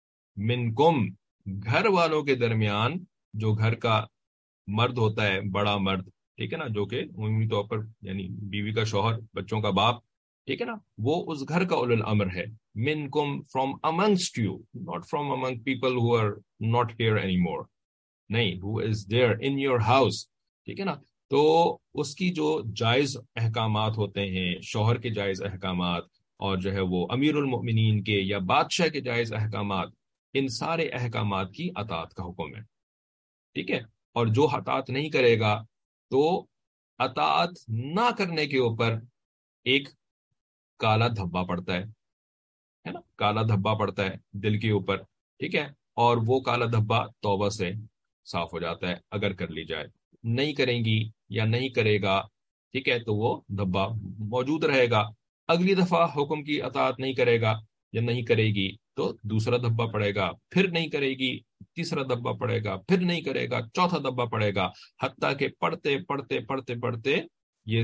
منکم، گھر والوں کے درمیان جو گھر کا مرد ہوتا ہے، بڑا مرد، ٹھیک ہے نا، جو کہ عمومی طور پر یعنی بیوی کا شوہر، بچوں کا باپ، ٹھیک ہے نا، وہ اس گھر کا اولی الامر ہے، منکم from amongst you, not from among people who are not here any more, نہیں، who is there in your house، ٹھیک ہے نا۔ تو اس کی جو جائز احکامات ہوتے ہیں، شوہر کے جائز احکامات، اور جو ہے وہ امیر المؤمنین کے یا بادشاہ کے جائز احکامات، ان سارے احکامات کی اطاعت کا حکم ہے، ٹھیک ہے۔ اور جو اطاعت نہیں کرے گا تو اطاعت نہ کرنے کے اوپر ایک کالا دھبا پڑتا ہے ہے نا، کالا دھبا پڑتا ہے دل کے اوپر، ٹھیک ہے، اور وہ کالا دھبا توبہ سے صاف ہو جاتا ہے اگر کر لی جائے، نہیں کریں گی یا نہیں کرے گا، ٹھیک ہے، تو وہ دھبا موجود رہے گا، اگلی دفعہ حکم کی اطاعت نہیں کرے گا یا نہیں کرے گی تو دوسرا دھبا پڑے گا، پھر نہیں کرے گی تیسرا دھبا پڑے گا، پھر نہیں کرے گا چوتھا دھبا پڑے گا، حتیٰ کہ پڑھتے پڑھتے پڑھتے پڑھتے یہ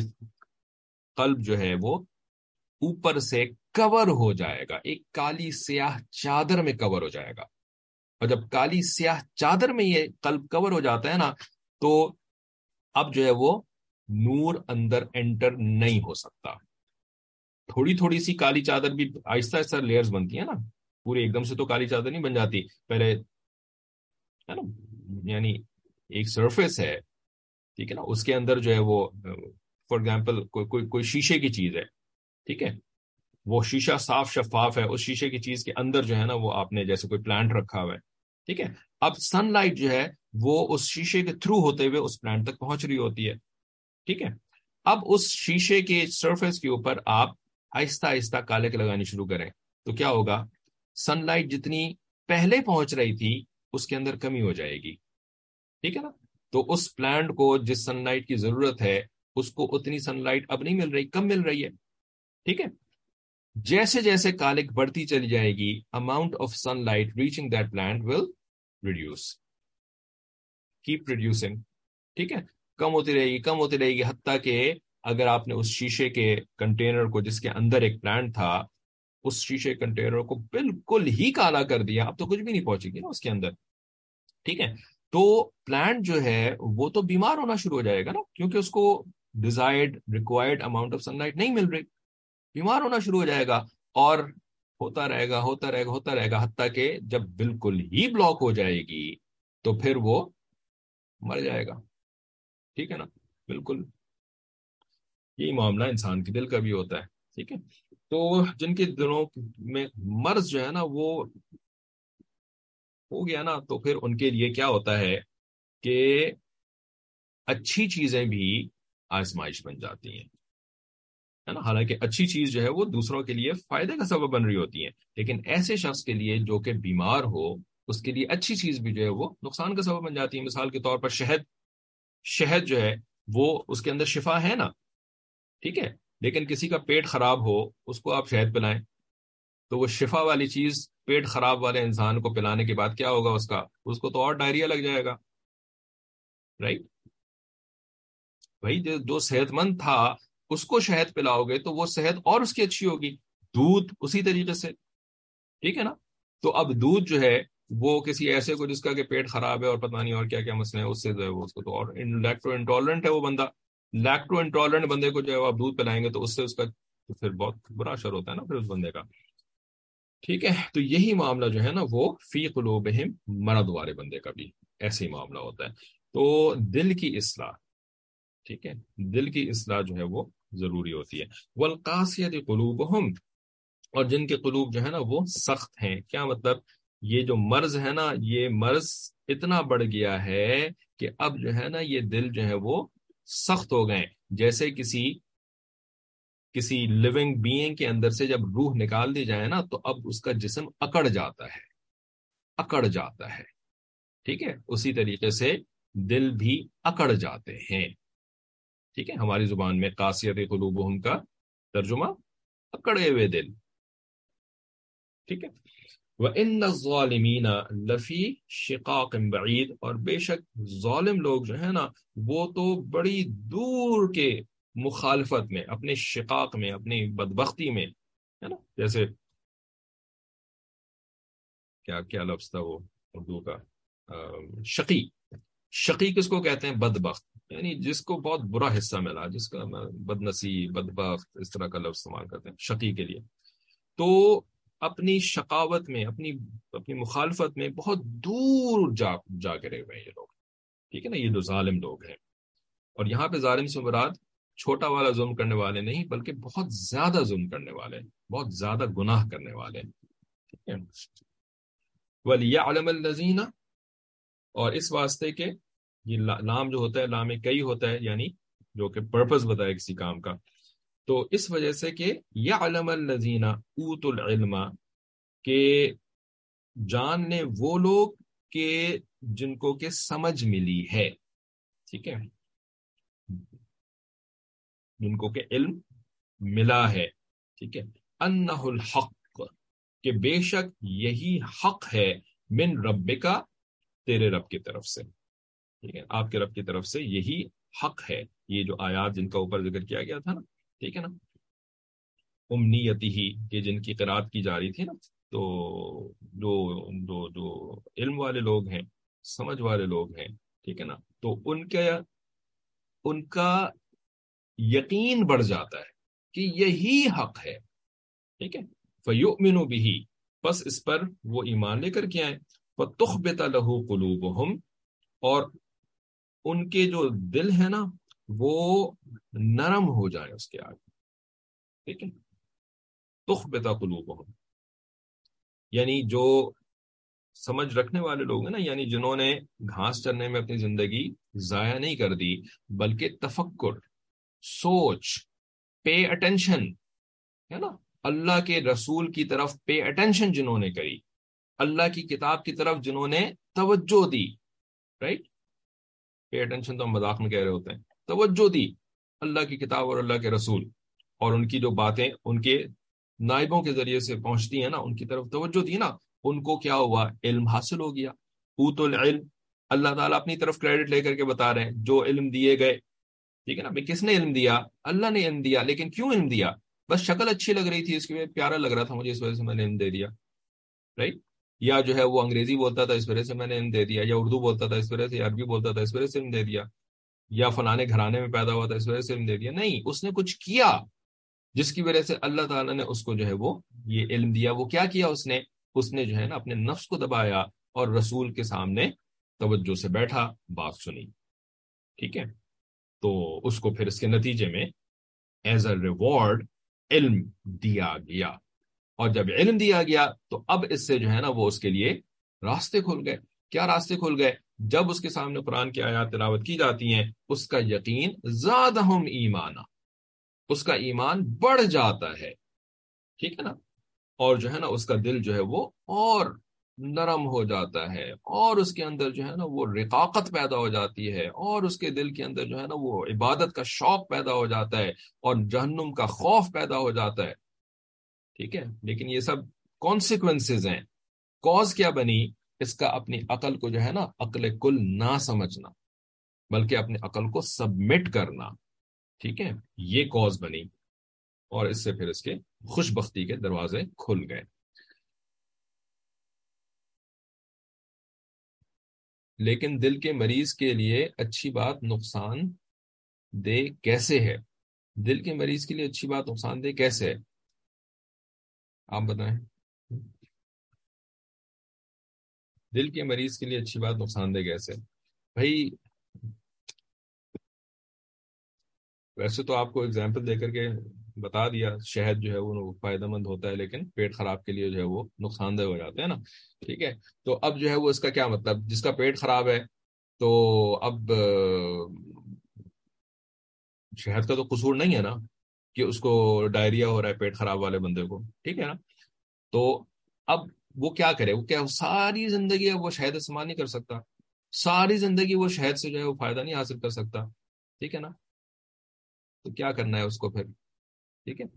قلب جو ہے وہ اوپر سے کور ہو جائے گا، ایک کالی سیاہ چادر میں کور ہو جائے گا، اور جب کالی سیاہ چادر میں یہ قلب کور ہو جاتا ہے نا تو اب جو ہے وہ نور اندر انٹر نہیں ہو سکتا، تھوڑی تھوڑی سی کالی چادر بھی آہستہ آہستہ لیئرز بنتی ہیں نا، پورے ایک دم سے تو کالی چادر نہیں بن جاتی پہلے، ہے نا؟ یعنی ایک سرفیس ہے، ٹھیک ہے نا، اس کے اندر جو ہے وہ فار ایگزامپل کوئی کوئی کوئی شیشے کی چیز ہے، ٹھیک ہے، وہ شیشہ صاف شفاف ہے، اس شیشے کی چیز کے اندر جو ہے نا وہ آپ نے جیسے کوئی پلانٹ رکھا ہوا ہے، ٹھیک ہے، اب سن لائٹ جو ہے وہ اس شیشے کے تھرو ہوتے ہوئے اس پلانٹ تک پہنچ رہی ہوتی ہے، ٹھیک ہے، اب اس شیشے کے سرفیس کے اوپر آپ آہستہ آہستہ کالک لگانی شروع کریں تو کیا ہوگا، سن لائٹ جتنی پہلے پہنچ رہی تھی اس کے اندر کمی ہو جائے گی، ٹھیک ہے نا، تو اس پلانٹ کو جس سن لائٹ کی ضرورت ہے اس کو اتنی سن لائٹ اب نہیں مل رہی، کم مل رہی ہے، ٹھیک ہے، جیسے جیسے کالک بڑھتی چلی جائے گی amount of sunlight reaching that plant will reduce, keep reducing, ٹھیک ہے، کم ہوتی رہے گی کم ہوتی رہے گی حتیٰ کہ اگر آپ نے اس شیشے کے کنٹینر کو جس کے اندر ایک پلانٹ تھا اس شیشے کنٹینر کو بالکل ہی کالا کر دیا، اب تو کچھ بھی نہیں پہنچے گی نا اس کے اندر، ٹھیک ہے، تو پلانٹ جو ہے وہ تو بیمار ہونا شروع ہو جائے گا نا، کیونکہ اس کو desired required amount of sunlight نہیں مل رہی، بیمار ہونا شروع ہو جائے گا، اور ہوتا رہے گا ہوتا رہے گا ہوتا رہے گا حتیٰ کہ جب بالکل ہی بلاک ہو جائے گی تو پھر وہ مر جائے گا، ٹھیک ہے نا، بالکل یہی معاملہ انسان کے دل کا بھی ہوتا ہے، ٹھیک ہے، تو جن کے دلوں میں مرض جو ہے نا وہ ہو گیا نا تو پھر ان کے لیے کیا ہوتا ہے کہ اچھی چیزیں بھی آزمائش بن جاتی ہیں، ہے نا، حالانکہ اچھی چیز جو ہے وہ دوسروں کے لیے فائدے کا سبب بن رہی ہوتی ہے، لیکن ایسے شخص کے لیے جو کہ بیمار ہو اس کے لیے اچھی چیز بھی جو ہے وہ نقصان کا سبب بن جاتی ہے، مثال کے طور پر شہد، شہد جو ہے وہ اس کے اندر شفا ہے نا، ٹھیک ہے، لیکن کسی کا پیٹ خراب ہو اس کو آپ شہد پلائیں تو وہ شفا والی چیز پیٹ خراب والے انسان کو پلانے کے بعد کیا ہوگا، اس کا اس کو تو اور ڈائریا لگ جائے گا، رائٹ، بھائی جو جو صحت مند تھا اس کو شہد پلاؤ گے تو وہ صحت اور اس کی اچھی ہوگی، دودھ اسی طریقے سے، ٹھیک ہے نا، تو اب دودھ جو ہے وہ کسی ایسے کو جس کا کہ پیٹ خراب ہے اور پتہ نہیں اور کیا کیا مسئلے ہیں اس سے جو ہے وہ اس کو تو اور لیکٹو انٹالرنٹ ہے وہ بندہ، لیکٹو انٹالرنٹ بندے کو جو ہے آپ دودھ پلائیں گے تو اس سے اس کا تو پھر بہت برا اثر ہوتا ہے نا پھر اس بندے کا، ٹھیک ہے، تو یہی معاملہ جو ہے نا وہ فی قلوبہم مرض والے بندے کا بھی ایسے ہی معاملہ ہوتا ہے، تو دل کی اصلاح، ٹھیک ہے، دل کی اصلاح جو ہے وہ ضروری ہوتی ہے، والقاسیۃ قلوبہم، اور جن کے قلوب جو ہے نا وہ سخت ہیں، کیا مطلب، یہ جو مرض ہے نا یہ مرض اتنا بڑھ گیا ہے کہ اب جو ہے نا یہ دل جو ہے وہ سخت ہو گئے، جیسے کسی کسی لیونگ بینگ کے اندر سے جب روح نکال دی جائے نا تو اب اس کا جسم اکڑ جاتا ہے، اکڑ جاتا ہے، ٹھیک ہے، اسی طریقے سے دل بھی اکڑ جاتے ہیں، ٹھیک ہے، ہماری زبان میں قاسیت قلوبہم کا ترجمہ اکڑے ہوئے دل، ٹھیک ہے، وَإِنَّ الظَّالِمِينَ لَفِي شِقَاقٍ بَعِيدٍ، اور بے شک ظالم لوگ جو ہے نا وہ تو بڑی دور کے مخالفت میں، اپنے شقاق میں، اپنی بدبختی میں، ہے نا، جیسے کیا کیا لفظ تھا وہ اردو کا، شقی، شقی کس کو کہتے ہیں، بدبخت، یعنی جس کو بہت برا حصہ ملا، جس کا بد نصیب، بدبخت، اس طرح کا لفظ استعمال کرتے ہیں شقی کے لیے، تو اپنی شقاوت میں، اپنی اپنی مخالفت میں بہت دور جا جا کرے ہوئے ہیں یہ لوگ، ٹھیک ہے نا، یہ جو ظالم لوگ ہیں، اور یہاں پہ ظالم سے مراد چھوٹا والا ظلم کرنے والے نہیں بلکہ بہت زیادہ ظلم کرنے والے، بہت زیادہ گناہ کرنے والے، ٹھیک ہے، وَلِيَعْلَمَ الَّذِينَ، اور اس واسطے کہ یہ لام جو ہوتا ہے لام کئی ہوتا ہے، یعنی جو کہ پرپس بتائے کسی کام کا، تو اس وجہ سے کہ یعلم الذین اوتوا العلم، کہ جان لیں وہ لوگ کہ جن کو کہ سمجھ ملی ہے، ٹھیک ہے، جن کو کہ علم ملا ہے، ٹھیک ہے، انہ الحق، کہ بے شک یہی حق ہے، من ربکا، تیرے رب کی طرف سے، ٹھیک ہے، آپ کے رب کی طرف سے یہی حق ہے، یہ جو آیات جن کا اوپر ذکر کیا گیا تھا نا، ٹھیک ہے نا، امنیتی ہی کہ جن کی قرات کی جا رہی تھی نا، تو جو جو جو علم والے لوگ ہیں، سمجھ والے لوگ ہیں، ٹھیک ہے نا، تو ان کے ان کا یقین بڑھ جاتا ہے، کہ یہی حق ہے. ٹھیک ہے. فَيُؤْمِنُ بِهِ، بس اس پر وہ ایمان لے کر کے آئیں. فَتُخْبِتَ لَهُ قُلُوبُهُمْ، اور ان کے جو دل ہے نا وہ نرم ہو جائے اس کے آگے. ٹھیک ہے. تخبت قلوبہم، یعنی جو سمجھ رکھنے والے لوگ ہیں نا، یعنی جنہوں نے گھاس چرنے میں اپنی زندگی ضائع نہیں کر دی، بلکہ تفکر، سوچ، پے اٹینشن، ہے نا، اللہ کے رسول کی طرف پے اٹینشن جنہوں نے کری، اللہ کی کتاب کی طرف جنہوں نے توجہ دی. رائٹ. پے اٹینشن تو ہم مذاق میں کہہ رہے ہوتے ہیں. توجہ دی اللہ کی کتاب اور اللہ کے رسول، اور ان کی جو باتیں ان کے نائبوں کے ذریعے سے پہنچتی ہیں نا، ان کی طرف توجہ دی نا، ان کو کیا ہوا؟ علم حاصل ہو گیا. اوت العلم، اللہ تعالیٰ اپنی طرف کریڈٹ لے کر کے بتا رہے ہیں جو علم دیے گئے. ٹھیک ہے نا. بھائی کس نے علم دیا؟ اللہ نے علم دیا. لیکن کیوں علم دیا؟ بس شکل اچھی لگ رہی تھی اس کے، پیارا لگ رہا تھا مجھے، اس وجہ سے میں نے علم دے دیا. رائٹ. یا جو ہے وہ انگریزی بولتا تھا اس وجہ سے میں نے علم دے دیا، یا اردو بولتا تھا اس وجہ سے، یا عربی بولتا تھا اس وجہ سے علم دے دیا، یا فلانے گھرانے میں پیدا ہوا تھا اس وجہ سے علم دے دیا. نہیں، اس نے کچھ کیا جس کی وجہ سے اللہ تعالیٰ نے اس کو جو ہے وہ یہ علم دیا. وہ کیا کیا اس نے؟ اس نے جو ہے نا اپنے نفس کو دبایا اور رسول کے سامنے توجہ سے بیٹھا، بات سنی. ٹھیک ہے. تو اس کو پھر اس کے نتیجے میں ایز اے ریوارڈ علم دیا گیا. اور جب علم دیا گیا تو اب اس سے جو ہے نا وہ اس کے لیے راستے کھل گئے. کیا راستے کھل گئے؟ جب اس کے سامنے قرآن کی آیات تلاوت کی جاتی ہیں، اس کا یقین زادہم ایمانا، اس کا ایمان بڑھ جاتا ہے. ٹھیک ہے نا. اور جو ہے نا اس کا دل جو ہے وہ اور نرم ہو جاتا ہے، اور اس کے اندر جو ہے نا وہ رقاقت پیدا ہو جاتی ہے، اور اس کے دل کے اندر جو ہے نا وہ عبادت کا شوق پیدا ہو جاتا ہے، اور جہنم کا خوف پیدا ہو جاتا ہے. ٹھیک ہے. لیکن یہ سب کانسیکوینسز ہیں. کاز کیا بنی؟ اس کا اپنی عقل کو جو ہے نا عقل کل نہ سمجھنا، بلکہ اپنی عقل کو سبمٹ کرنا. ٹھیک ہے. یہ کاز بنی، اور اس سے پھر اس کے خوش بختی کے دروازے کھل گئے. لیکن دل کے مریض کے لیے اچھی بات نقصان دہ کیسے ہے؟ دل کے مریض کے لیے اچھی بات نقصان دہ کیسے ہے؟ آپ بتائیں. دل کے مریض کے لیے اچھی بات نقصان دہ کیسے؟ بھائی ویسے تو آپ کو اگزامپل دے کر کے بتا دیا، شہد جو ہے وہ فائدہ مند ہوتا ہے، لیکن پیٹ خراب کے لیے جو ہے وہ نقصان دہ ہو جاتا ہے نا. ٹھیک ہے. تو اب جو ہے وہ اس کا کیا مطلب؟ جس کا پیٹ خراب ہے تو اب شہد کا تو قصور نہیں ہے نا کہ اس کو ڈائریا ہو رہا ہے پیٹ خراب والے بندے کو. ٹھیک ہے نا. تو اب وہ کیا کرے؟ وہ کیا ساری زندگی اب وہ شہد استعمال نہیں کر سکتا؟ ساری زندگی وہ شہد سے جو ہے وہ فائدہ نہیں حاصل کر سکتا. ٹھیک ہے نا. تو کیا کرنا ہے اس کو پھر؟ ٹھیک ہے.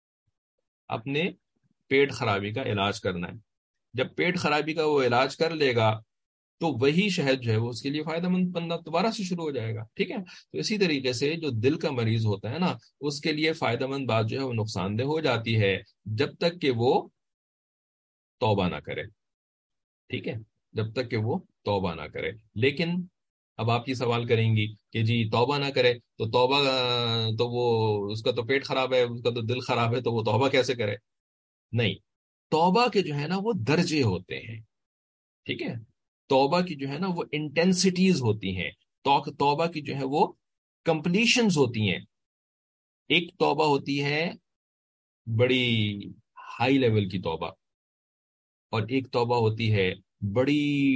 اپنے پیٹ خرابی کا علاج کرنا ہے. جب پیٹ خرابی کا وہ علاج کر لے گا تو وہی شہد جو ہے وہ اس کے لیے فائدہ مند بننا دوبارہ سے شروع ہو جائے گا. ٹھیک ہے. تو اسی طریقے سے جو دل کا مریض ہوتا ہے نا، اس کے لیے فائدہ مند بات جو ہے وہ نقصان دہ ہو جاتی ہے جب تک کہ وہ توبہ نہ کرے. ٹھیک ہے. جب تک کہ وہ توبہ نہ کرے. لیکن اب آپ یہ سوال کریں گی کہ جی توبہ نہ کرے تو توبہ تو وہ اس کا تو پیٹ خراب ہے، اس کا تو دل خراب ہے، تو وہ توبہ کیسے کرے؟ نہیں. توبہ کے جو ہے نا وہ درجے ہوتے ہیں. ٹھیک ہے. توبہ کی جو ہے نا وہ انٹینسٹیز ہوتی ہیں. توبہ کی جو ہے وہ کمپلیشنز ہوتی ہیں. ایک توبہ ہوتی ہے بڑی ہائی لیول کی توبہ، اور ایک توبہ ہوتی ہے بڑی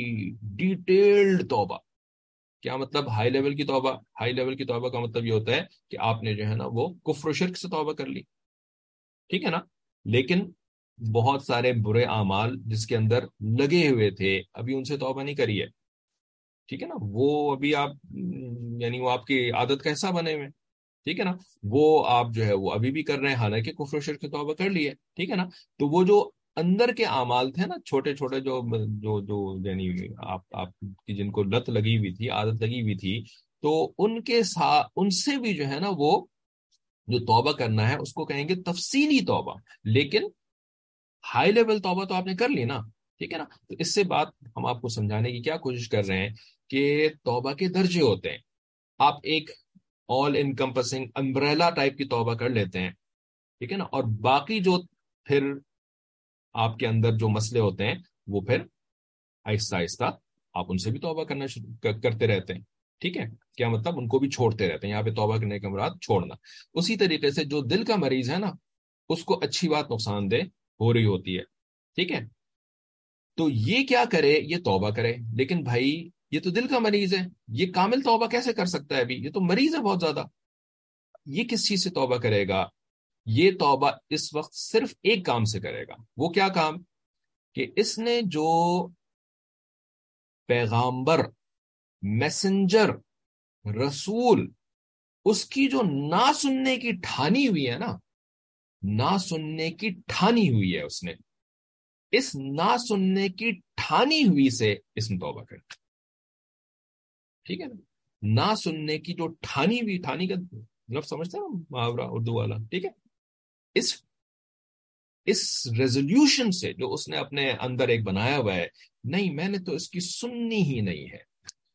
ڈیٹیلڈ توبہ. کیا مطلب ہائی لیول کی توبہ؟ ہائی لیول کی توبہ کا مطلب یہ ہوتا ہے کہ آپ نے جو ہے نا وہ کفر و شرک سے توبہ کر لی. ٹھیک ہے نا. لیکن بہت سارے برے اعمال جس کے اندر لگے ہوئے تھے ابھی ان سے توبہ نہیں کری ہے. ٹھیک ہے نا. وہ ابھی آپ یعنی وہ آپ کی عادت کا حصہ بنے ہوئے. ٹھیک ہے نا. وہ آپ جو ہے وہ ابھی بھی کر رہے ہیں، حالانکہ کفر و شرک سے توبہ کر لی ہے. ٹھیک ہے نا. تو وہ جو اندر کے اعمال تھے نا، چھوٹے چھوٹے جو جو جو یعنی آپ آپ کی جن کو لت لگی ہوئی تھی، عادت لگی ہوئی تھی، تو ان کے ساتھ ان سے بھی جو ہے نا وہ جو توبہ کرنا ہے اس کو کہیں گے تفصیلی توبہ. لیکن ہائی لیول توبہ تو آپ نے کر لی نا. ٹھیک ہے نا. تو اس سے بات ہم آپ کو سمجھانے کی کیا کوشش کر رہے ہیں کہ توبہ کے درجے ہوتے ہیں. آپ ایک آل انکمپسنگ امبریلا ٹائپ کی توبہ کر لیتے ہیں، ٹھیک ہے نا. اور باقی جو پھر آپ کے اندر جو مسئلے ہوتے ہیں وہ پھر آہستہ آہستہ آپ ان سے بھی توبہ کرنا شروع کرتے رہتے ہیں. ٹھیک ہے, کیا مطلب ان کو بھی چھوڑتے رہتے ہیں. یہاں پہ توبہ کرنے کا مراد چھوڑنا. اسی طریقے سے جو دل کا مریض ہے نا, اس کو اچھی بات نقصان دہ ہو رہی ہوتی ہے. ٹھیک ہے, تو یہ کیا کرے, یہ توبہ کرے. لیکن بھائی یہ تو دل کا مریض ہے, یہ کامل توبہ کیسے کر سکتا ہے؟ ابھی یہ تو مریض ہے بہت زیادہ. یہ کس چیز سے توبہ کرے گا؟ یہ توبہ اس وقت صرف ایک کام سے کرے گا. وہ کیا کام؟ کہ اس نے جو پیغامبر, میسنجر, رسول, اس کی جو نہ سننے کی ٹھانی ہوئی ہے نا, نہ سننے کی ٹھانی ہوئی ہے اس نے, اس نہ سننے کی ٹھانی ہوئی سے اس نے توبہ کر. ٹھیک ہے نا, نہ سننے کی جو ٹھانی ہوئی, ٹھانی کا لفظ سمجھتے ہیں محاورہ اردو والا. ٹھیک ہے, اس اس ریزولوشن سے جو اس نے اپنے اندر ایک بنایا ہوا ہے, نہیں میں نے تو اس کی سننی ہی نہیں ہے,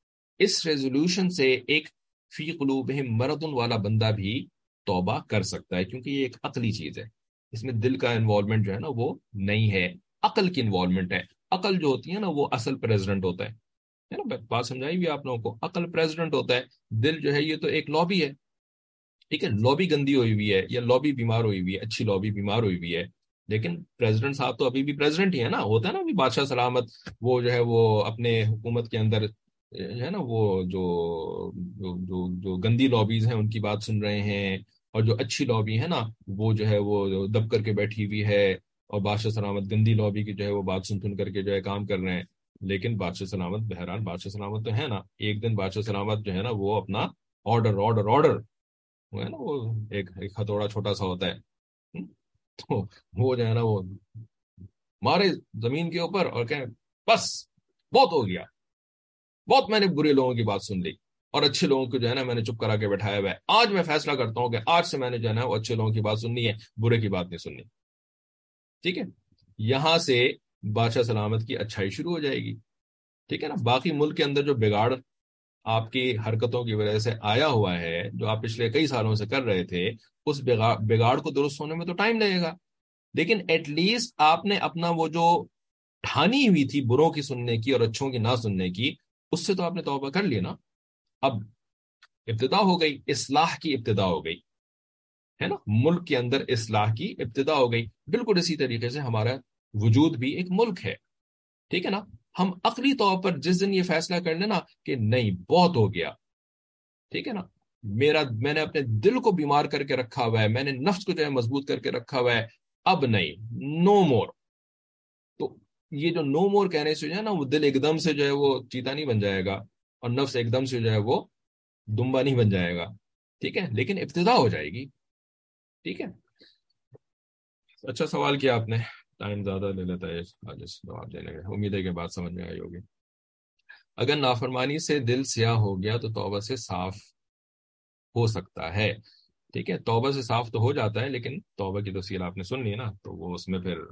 اس ریزولوشن سے ایک فی قلوبہم مرض والا بندہ بھی توبہ کر سکتا ہے, کیونکہ یہ ایک عقلی چیز ہے. اس میں دل کا انوالومنٹ جو ہے نا وہ نہیں ہے, عقل کی انوالومنٹ ہے. عقل جو ہوتی ہے نا وہ اصل پریزیڈنٹ ہوتا ہے ہے نا, بات سمجھائی بھی آپ لوگوں کو. عقل پریزیڈنٹ ہوتا ہے, دل جو ہے یہ تو ایک لابی ہے. ٹھیک ہے, لابی گندی ہوئی ہوئی ہے یا لابی بیمار ہوئی ہوئی ہے, اچھی لابی بیمار ہوئی ہوئی ہے, لیکن پریزیڈنٹ صاحب تو ابھی بھی پریزیڈنٹ ہی ہے نا. ہوتا ہے نا ابھی بادشاہ سلامت, وہ جو ہے وہ اپنے حکومت کے اندر ہے نا, وہ جو جو, جو, جو گندی لابیز ہیں ان کی بات سن رہے ہیں, اور جو اچھی لابی ہے نا وہ جو ہے وہ دب کر کے بیٹھی ہوئی ہے, اور بادشاہ سلامت گندی لابی کی جو ہے وہ بات سن سن کر کے جو ہے کام کر رہے ہیں. لیکن بادشاہ سلامت, بہرحال بادشاہ سلامت تو ہے نا, ایک دن بادشاہ سلامت جو ہے نا وہ اپنا آرڈر آرڈر آرڈر وہ ہے نا, وہ ایک ایک ہتھوڑا چھوٹا سا ہوتا ہے, تو وہ جو ہے نا وہ مارے زمین کے اوپر اور کہیں بس بہت ہو گیا, بہت میں نے برے لوگوں کی بات سن لی, اور اچھے لوگوں کو جو ہے نا میں نے چپ کرا کے بٹھایا ہوا ہے. آج میں فیصلہ کرتا ہوں کہ آج سے میں نے جو ہے نا وہ اچھے لوگوں کی بات سننی ہے, برے کی بات نہیں سننی. ٹھیک ہے, یہاں سے بادشاہ سلامت کی اچھائی شروع ہو جائے گی. ٹھیک ہے نا, باقی ملک کے اندر جو بگاڑ آپ کی حرکتوں کی وجہ سے آیا ہوا ہے, جو آپ پچھلے کئی سالوں سے کر رہے تھے, اس بگاڑ کو درست ہونے میں تو ٹائم لگے گا. لیکن ایٹ لیسٹ آپ نے اپنا وہ جو ٹھانی ہوئی تھی بروں کی سننے کی اور اچھوں کی نہ سننے کی, اس سے تو آپ نے توبہ کر لی نا. اب ابتدا ہو گئی, اصلاح کی ابتدا ہو گئی ہے نا, ملک کے اندر اصلاح کی ابتدا ہو گئی. بالکل اسی طریقے سے ہمارا وجود بھی ایک ملک ہے. ٹھیک ہے نا, ہم عقلی طور پر جس دن یہ فیصلہ کر لینا کہ نہیں بہت ہو گیا, ٹھیک ہے نا, میرا میں نے اپنے دل کو بیمار کر کے رکھا ہوا ہے, میں نے نفس کو جو ہے مضبوط کر کے رکھا ہوا ہے, اب نہیں, نو مور. تو یہ جو نو مور کہنے سے جو ہے نا, وہ دل ایک دم سے جو ہے وہ چیتا نہیں بن جائے گا, اور نفس ایک دم سے جو ہے وہ دمبا نہیں بن جائے گا. ٹھیک ہے, لیکن ابتدا ہو جائے گی. ٹھیک ہے, اچھا سوال کیا آپ نے, ٹائم زیادہ لے لیتا ہے آج اس جواب دینے میں, امید ہے کہ بات سمجھ میں آئی ہوگی. اگر نافرمانی سے دل سیاہ ہو گیا تو توبہ سے صاف ہو سکتا ہے. ٹھیک ہے, توبہ سے صاف تو ہو جاتا ہے, لیکن توبہ کی تفصیل آپ نے سن لی نا, تو وہ اس میں پھر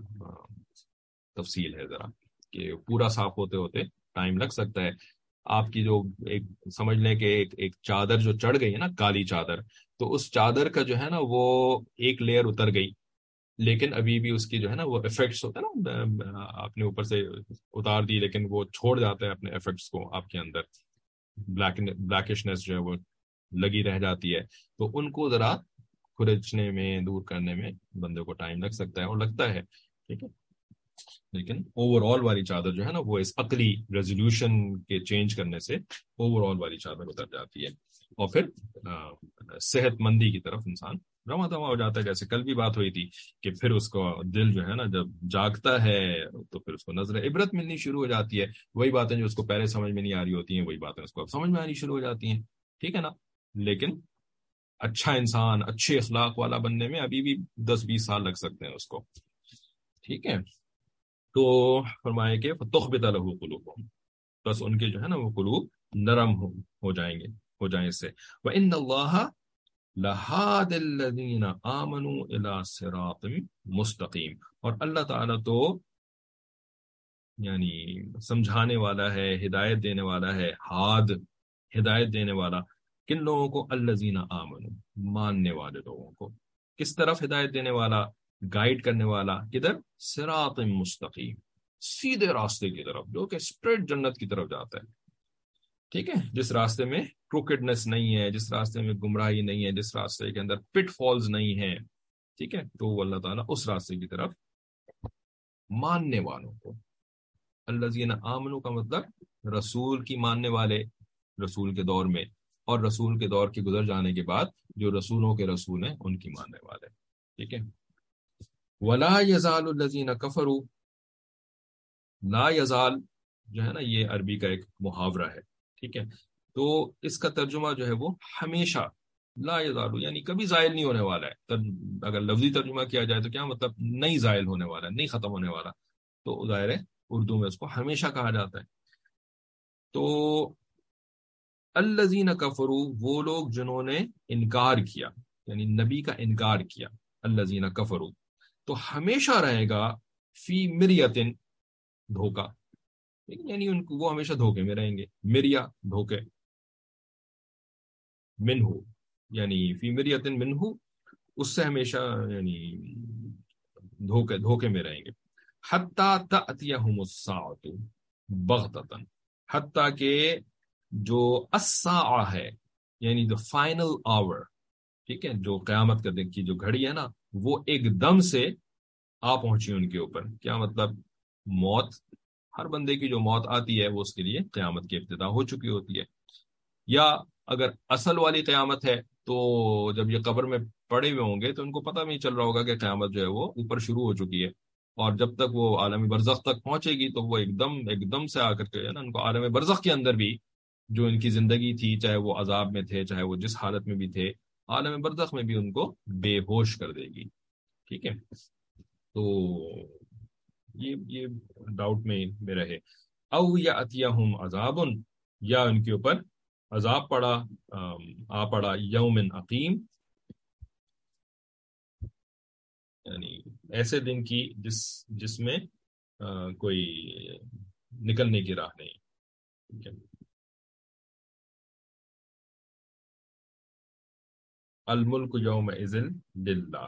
تفصیل ہے ذرا, کہ پورا صاف ہوتے ہوتے ٹائم لگ سکتا ہے. آپ کی جو ایک سمجھ لیں کہ ایک ایک چادر جو چڑھ گئی ہے نا, کالی چادر, تو اس چادر کا جو ہے نا وہ ایک لیئر اتر گئی, لیکن ابھی بھی اس کی جو ہے نا وہ افیکٹس ہوتا ہے نا, آپ نے اوپر سے اتار دی لیکن وہ چھوڑ جاتا ہے اپنے افیکٹس کو آپ کے اندر, بلیک بلیکشنس جو ہے وہ لگی رہ جاتی ہے. تو ان کو ذرا کھرچنے میں, دور کرنے میں بندے کو ٹائم لگ سکتا ہے, اور لگتا ہے. ٹھیک ہے, لیکن اوور آل والی چادر جو ہے نا وہ اس عقلی ریزولوشن کے چینج کرنے سے اوور آل والی چادر اتر جاتی ہے, اور پھر صحت مندی کی طرف انسان رواں دواں ہو جاتا ہے. جیسے کل بھی بات ہوئی تھی کہ پھر اس کو دل جو ہے نا جب جاگتا ہے تو پھر اس کو نظر عبرت ملنی شروع ہو جاتی ہے. وہی باتیں جو اس کو پہلے سمجھ میں نہیں آ رہی ہوتی ہیں, وہی باتیں اس کو اب سمجھ میں آنی شروع ہو جاتی ہیں. ٹھیک ہے نا, لیکن اچھا انسان, اچھے اخلاق والا بننے میں ابھی بھی دس بیس سال لگ سکتے ہیں اس کو. ٹھیک ہے, تو فرمائے کہ تخبت لہ قلوبہم, بس ان کے جو ہے نا وہ قلوب نرم ہو, ہو جائیں گے, ہو جائیں اس سے. وَإِنَّ اللَّهَ لَهَادِ الَّذِينَ آمَنُوا إِلَىٰ صِرَاطٍ مُسْتَقِيمٍ, اور اللہ تعالیٰ تو یعنی سمجھانے والا ہے, ہدایت دینے والا ہے. ہاد, ہدایت دینے والا کن لوگوں کو؟ الذین آمنوا, ماننے والے لوگوں کو. کس طرف ہدایت دینے والا، گائیڈ کرنے والا، کدھر؟ صراط مستقیم، سیدھے راستے کی طرف، جو کہ اسٹریٹ جنت کی طرف جاتا ہے. ٹھیک ہے، جس راستے میں کروکڈنس نہیں ہے، جس راستے میں گمراہی نہیں ہے، جس راستے کے اندر پٹ فالز نہیں ہے. ٹھیک ہے، تو وہ اللہ تعالیٰ اس راستے کی طرف ماننے والوں کو. الذین آمنوا کا مطلب رسول کی ماننے والے رسول کے دور میں، اور رسول کے دور کے گزر جانے کے بعد جو رسولوں کے رسول ہیں ان کی ماننے والے. ٹھیک ہے. ولا یزال الذین کفروا، لا یزال جو ہے نا یہ عربی کا ایک محاورہ ہے. ٹھیک ہے، تو اس کا ترجمہ جو ہے وہ ہمیشہ، لا یزال یعنی کبھی زائل نہیں ہونے والا ہے. اگر لفظی ترجمہ کیا جائے تو کیا مطلب؟ نہیں زائل ہونے والا ہے، نہیں ختم ہونے والا. تو ظاہر ہے اردو میں اس کو ہمیشہ کہا جاتا ہے. تو الذین کفروا، وہ لوگ جنہوں نے انکار کیا، یعنی نبی کا انکار کیا. الذین کفروا تو ہمیشہ رہے گا، فی مریتن دھوکا، یعنی ان کو وہ ہمیشہ دھوکے میں رہیں گے. مریا دھوکے، منہو یعنی فی مریتن منہو، اس سے ہمیشہ یعنی دھوکے دھوکے میں رہیں گے. حتی تأتیہم الساعۃ بغتۃ، حتیٰ کہ جو الساعہ ہے یعنی the final hour، ٹھیک ہے، جو قیامت کا دن کی جو گھڑی ہے نا، وہ ایک دم سے آ پہنچی ان کے اوپر. کیا مطلب؟ موت، ہر بندے کی جو موت آتی ہے وہ اس کے لیے قیامت کی ابتدا ہو چکی ہوتی ہے. یا اگر اصل والی قیامت ہے تو جب یہ قبر میں پڑے ہوئے ہوں گے تو ان کو پتہ نہیں چل رہا ہوگا کہ قیامت جو ہے وہ اوپر شروع ہو چکی ہے. اور جب تک وہ عالم برزخ تک پہنچے گی تو وہ ایک دم ایک دم سے آ کر کے نا ان کو عالم برزخ کے اندر بھی جو ان کی زندگی تھی، چاہے وہ عذاب میں تھے، چاہے وہ جس حالت میں بھی تھے، عالم برزخ میں بھی ان کو بے ہوش کر دے گی. ٹھیک ہے، تو یہ یہ ڈاؤٹ میں میں رہے. او یاتیہم عذاب، یا ان کے اوپر عذاب پڑا آ پڑا، یوم عقیم یعنی ایسے دن کی جس جس میں آ, کوئی نکلنے کی راہ نہیں. ٹھیک ہے. الملک یومئذ للہ،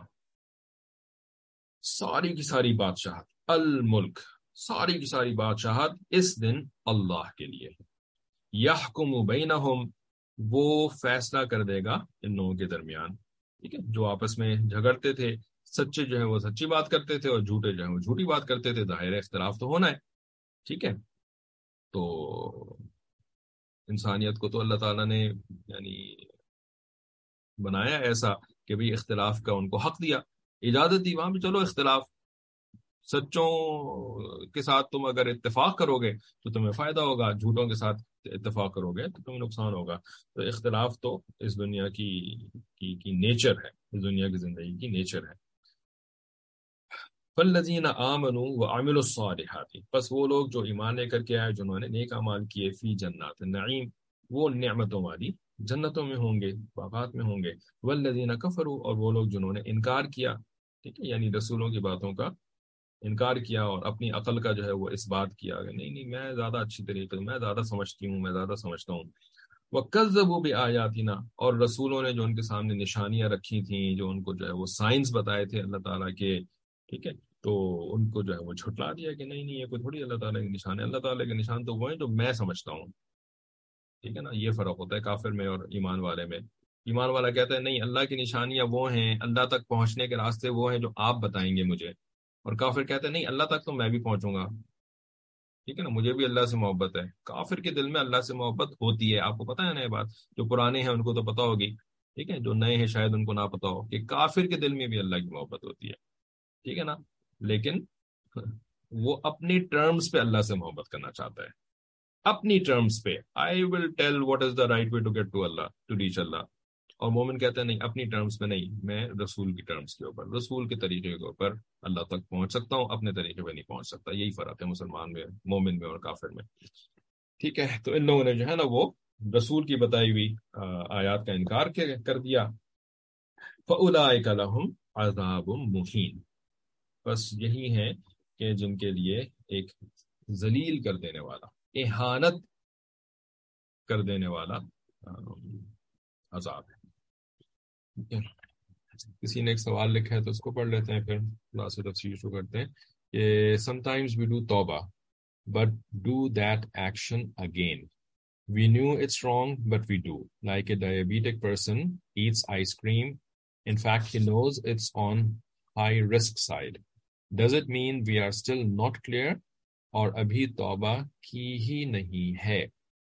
ساری کی ساری بادشاہت، الملک ساری کی ساری بادشاہت اس دن اللہ کے لیے. یحکم بینہم، وہ فیصلہ کر دے گا ان لوگوں کے درمیان. ٹھیک ہے، جو آپس میں جھگڑتے تھے، سچے جو ہے وہ سچی بات کرتے تھے اور جھوٹے جو ہے وہ جھوٹی بات کرتے تھے. ظاہر اختلاف تو ہونا ہے. ٹھیک ہے، تو انسانیت کو تو اللہ تعالیٰ نے یعنی بنایا ایسا کہ بھئی اختلاف کا ان کو حق دیا، اجازت دی. وہاں بھی چلو اختلاف، سچوں کے ساتھ تم اگر اتفاق کرو گے تو تمہیں فائدہ ہوگا، جھوٹوں کے ساتھ اتفاق کرو گے تو تمہیں نقصان ہوگا. تو اختلاف تو اس دنیا کی کی, کی نیچر ہے، اس دنیا کی زندگی کی نیچر ہے. فالذین آمنوا وعملوا الصالحات، پس وہ لوگ جو ایمان لے کر کے آئے، جنہوں نے نیک اعمال کیے، فی جنات النعیم، وہ نعمتوں والی جنتوں میں ہوں گے، باغات میں ہوں گے. والذین کفروا، اور وہ لوگ جنہوں نے انکار کیا، ٹھیک ہے، یعنی رسولوں کی باتوں کا انکار کیا اور اپنی عقل کا جو ہے وہ اس بات کیا کہ نہیں نہیں میں زیادہ اچھی طریقے سے، میں زیادہ سمجھتی ہوں، میں زیادہ سمجھتا ہوں. وَكَذَّبُوا بِآيَاتِنَا، اور رسولوں نے جو ان کے سامنے نشانیاں رکھی تھیں، جو ان کو جو ہے وہ سائنس بتائے تھے اللہ تعالیٰ کے، ٹھیک ہے، تو ان کو جو ہے وہ جھٹلا دیا کہ نہیں نہیں یہ کوئی تھوڑی اللہ تعالیٰ کے نشان ہے. اللہ تعالیٰ کے نشان تو وہ ہیں جو میں سمجھتا ہوں. ٹھیک ہے نا، یہ فرق ہوتا ہے کافر میں اور ایمان والے میں. ایمان والا کہتا ہے نہیں اللہ کی نشانیاں وہ ہیں، اللہ تک پہنچنے کے راستے وہ ہیں جو آپ بتائیں گے مجھے. اور کافر کہتے ہیں نہیں اللہ تک تو میں بھی پہنچوں گا. ٹھیک ہے نا، مجھے بھی اللہ سے محبت ہے. کافر کے دل میں اللہ سے محبت ہوتی ہے. آپ کو پتہ ہے نا یہ بات، جو پرانے ہیں ان کو تو پتہ ہوگی، ٹھیک ہے، جو نئے ہیں شاید ان کو نہ پتہ ہو کہ کافر کے دل میں بھی اللہ کی محبت ہوتی ہے. ٹھیک ہے نا، لیکن وہ اپنی ٹرمز پہ اللہ سے محبت کرنا چاہتا ہے، اپنی ٹرمز پہ. I will tell what is the right way to get to Allah, to reach Allah. اور مومن کہتے ہیں نہیں اپنی ٹرمز پہ نہیں، میں رسول کی ٹرمز کے اوپر، رسول کے طریقے کے اوپر اللہ تک پہنچ سکتا ہوں، اپنے طریقے پہ نہیں پہنچ سکتا. یہی فرق ہے مسلمان میں، مومن میں اور کافر میں. ٹھیک ہے، تو ان لوگوں نے جو ہے نا وہ رسول کی بتائی ہوئی آیات کا انکار کر دیا. فَأُولَٰئِكَ لَهُمْ عَذَابٌ مُّهِينٌ، بس یہی ہے کہ جن کے لیے ایک ذلیل کر دینے والا، اہانت کر دینے والا عذاب ہے. کسی نے ایک سوال لکھا ہے تو اس کو پڑھ لیتے ہیں، پھر خلاصہ تفسیر شروع کرتے ہیں کہ sometimes we do توبہ but do that action again. We knew it's wrong, but we do. Like a diabetic person eats ice cream. In fact, he knows it's on high risk side. Does it mean we are still not clear? اور ابھی توبہ کی ہی نہیں ہے؟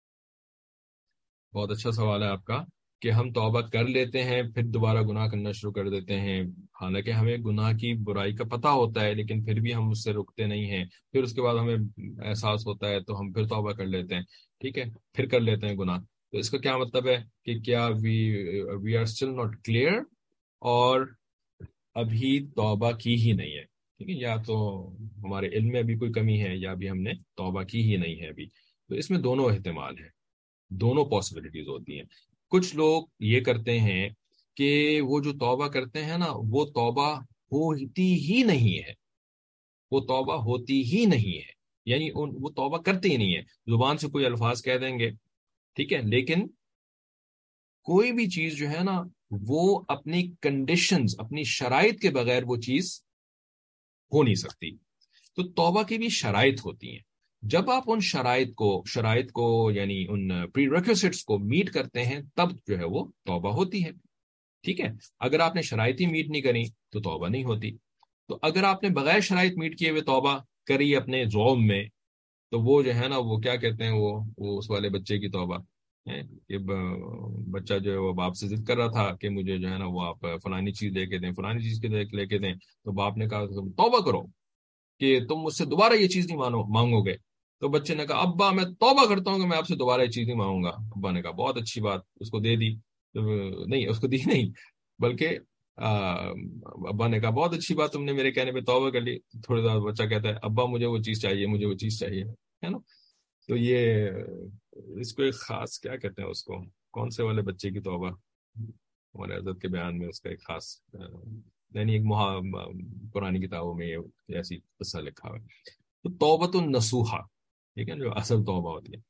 بہت اچھا سوال ہے آپ کا کہ ہم توبہ کر لیتے ہیں پھر دوبارہ گناہ کرنا شروع کر دیتے ہیں، حالانکہ ہمیں گناہ کی برائی کا پتہ ہوتا ہے لیکن پھر بھی ہم اس سے رکتے نہیں ہیں، پھر اس کے بعد ہمیں احساس ہوتا ہے تو ہم پھر توبہ کر لیتے ہیں، ٹھیک ہے، پھر کر لیتے ہیں گناہ. تو اس کا کیا مطلب ہے کہ کیا we we are still not clear, اور ابھی توبہ کی ہی نہیں ہے، ٹھیک ہے، یا تو ہمارے علم میں ابھی کوئی کمی ہے یا ابھی ہم نے توبہ کی ہی نہیں ہے ابھی. تو اس میں دونوں احتمال ہیں، دونوں پاسبلٹیز ہوتی ہیں. کچھ لوگ یہ کرتے ہیں کہ وہ جو توبہ کرتے ہیں نا وہ توبہ ہوتی ہی نہیں ہے، وہ توبہ ہوتی ہی نہیں ہے، یعنی وہ توبہ کرتے ہی نہیں ہے، زبان سے کوئی الفاظ کہہ دیں گے، ٹھیک ہے، لیکن کوئی بھی چیز جو ہے نا وہ اپنی کنڈیشنز، اپنی شرائط کے بغیر وہ چیز ہو نہیں سکتی. تو توبہ کی بھی شرائط ہوتی ہیں. جب آپ ان شرائط کو شرائط کو یعنی ان پری ریکویسٹس کو میٹ کرتے ہیں تب جو ہے وہ توبہ ہوتی ہے، ٹھیک ہے. اگر آپ نے شرائط ہی میٹ نہیں کری تو توبہ نہیں ہوتی. تو اگر آپ نے بغیر شرائط میٹ کیے ہوئے توبہ کری اپنے ذوم میں تو وہ جو ہے نا وہ کیا کہتے ہیں، وہ وہ اس والے بچے کی توبہ ہے کہ بچہ جو ہے وہ باپ سے ضد کر رہا تھا کہ مجھے جو ہے نا وہ آپ فلانی چیز لے کے دیں، فلانی چیز کے لے کے دیں. تو باپ نے کہا تم توبہ کرو کہ تم مجھ سے دوبارہ یہ چیز نہیں مانو مانگو گے. تو بچے نے کہا ابا میں توبہ کرتا ہوں کہ میں آپ سے دوبارہ یہ چیز نہیں مانگوں گا. ابا نے کہا بہت اچھی بات، اس کو دے دی. نہیں اس کو دی نہیں بلکہ ابا نے کہا بہت اچھی بات، تم نے میرے کہنے پہ توبہ کر لی. تھوڑی دیر بچہ کہتا ہے ابا مجھے وہ چیز چاہیے، مجھے وہ چیز چاہیے، ہے نا. تو یہ اس کو ایک خاص کیا کہتے ہیں، اس کو کون سے والے بچے کی توبہ، ہمارے حضرت کے بیان میں اس کا ایک خاص یعنی ایک محا پرانی کتابوں میں یہ ایسی قصہ لکھا ہوا ہے. تو توبۃ النصوحہ، ٹھیک ہے، جو اصل توبہ ہوتی ہے.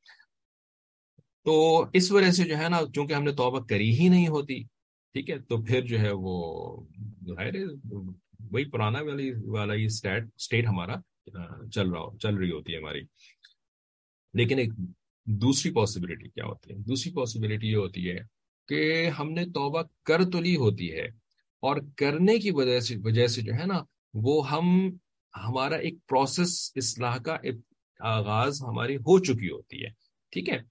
تو اس وجہ سے جو ہے نا چونکہ ہم نے توبہ کری ہی نہیں ہوتی، ٹھیک ہے، تو پھر جو ہے وہ ظاہر ہے وہی پرانا والی والا ہی اسٹیٹ اسٹیٹ ہمارا چل رہا چل رہی ہوتی ہے ہماری. لیکن ایک دوسری پاسبلٹی کیا ہوتی ہے؟ دوسری پاسبلٹی یہ ہوتی ہے کہ ہم نے توبہ کر تو لی ہوتی ہے اور کرنے کی وجہ سے وجہ سے جو ہے نا وہ ہم ہمارا ایک پروسیس اصلاح کا آغاز ہماری ہو چکی ہوتی ہے، ٹھیک ہے.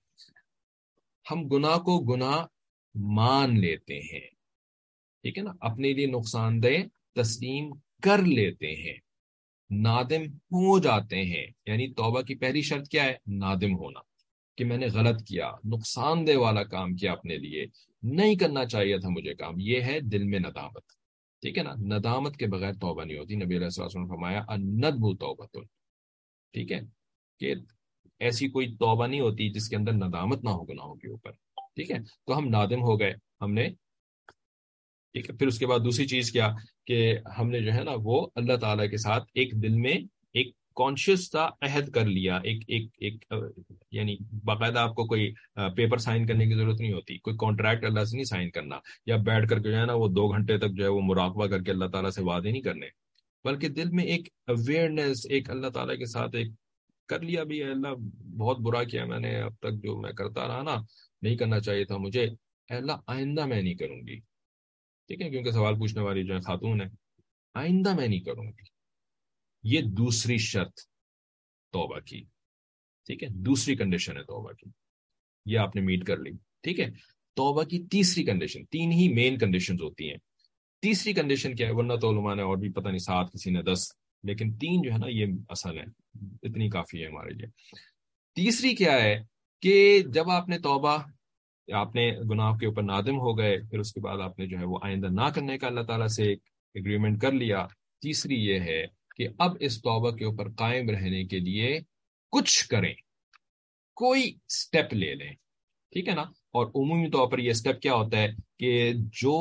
ہم گناہ کو گناہ مان لیتے ہیں، ٹھیک ہے نا، اپنے لیے نقصان دہ تسلیم کر لیتے ہیں، نادم ہو جاتے ہیں. یعنی توبہ کی پہلی شرط کیا ہے؟ نادم ہونا، کہ میں نے غلط کیا، نقصان دہ والا کام کیا، اپنے لیے نہیں کرنا چاہیے تھا مجھے کام. یہ ہے دل میں ندامت، ٹھیک ہے نا. ندامت کے بغیر توبہ نہیں ہوتی. نبی علیہ الصلوۃ والسلام نے فرمایا الندب توبۃ، ٹھیک ہے، کہ ایسی کوئی توبہ نہیں ہوتی جس کے اندر ندامت نہ ہو گناہوں کے اوپر، ٹھیک ہے. تو ہم نادم ہو گئے، ہم نے، ٹھیک ہے. پھر اس کے بعد دوسری چیز کیا کہ ہم نے جو ہے نا وہ اللہ تعالیٰ کے ساتھ ایک دل میں ایک کانشیس کا عہد کر لیا، ایک ایک ایک یعنی باقاعدہ آپ کو کوئی پیپر سائن کرنے کی ضرورت نہیں ہوتی، کوئی کانٹریکٹ اللہ سے نہیں سائن کرنا، یا بیٹھ کر کے جو ہے نا وہ دو گھنٹے تک جو ہے وہ مراقبہ کر کے اللہ تعالیٰ سے وعدے نہیں کرنے، بلکہ دل میں ایک اویئرنیس، ایک اللہ تعالیٰ کے ساتھ ایک کر لیا بھی ہے، اللہ بہت برا کیا میں نے اب تک، جو میں کرتا رہا نا، نہیں کرنا چاہیے تھا مجھے، اللہ آئندہ میں نہیں کروں گی، ٹھیک ہے، کیونکہ سوال پوچھنے والی جو ہے خاتون ہے، آئندہ میں نہیں کروں گی. یہ دوسری شرط توبہ کی، ٹھیک ہے، دوسری کنڈیشن ہے توبہ کی، یہ آپ نے میٹ کر لی، ٹھیک ہے. توبہ کی تیسری کنڈیشن، تین ہی مین کنڈیشنز ہوتی ہیں. تیسری کنڈیشن کیا ہے؟ ورنہ تو علماء نے اور بھی پتہ نہیں سات، کسی نے دس، لیکن تین جو ہے نا یہ اصل ہے، اتنی کافی ہے ہمارے لیے. تیسری کیا ہے کہ جب آپ نے توبہ، آپ نے گناہ کے اوپر نادم ہو گئے، پھر اس کے بعد آپ نے جو ہے وہ آئندہ نہ کرنے کا اللہ تعالیٰ سے ایک ایگریمنٹ کر لیا. تیسری یہ ہے کہ اب اس توبہ کے اوپر قائم رہنے کے لیے کچھ کریں، کوئی سٹیپ لے لیں، ٹھیک ہے نا. اور عمومی طور پر یہ سٹیپ کیا ہوتا ہے کہ جو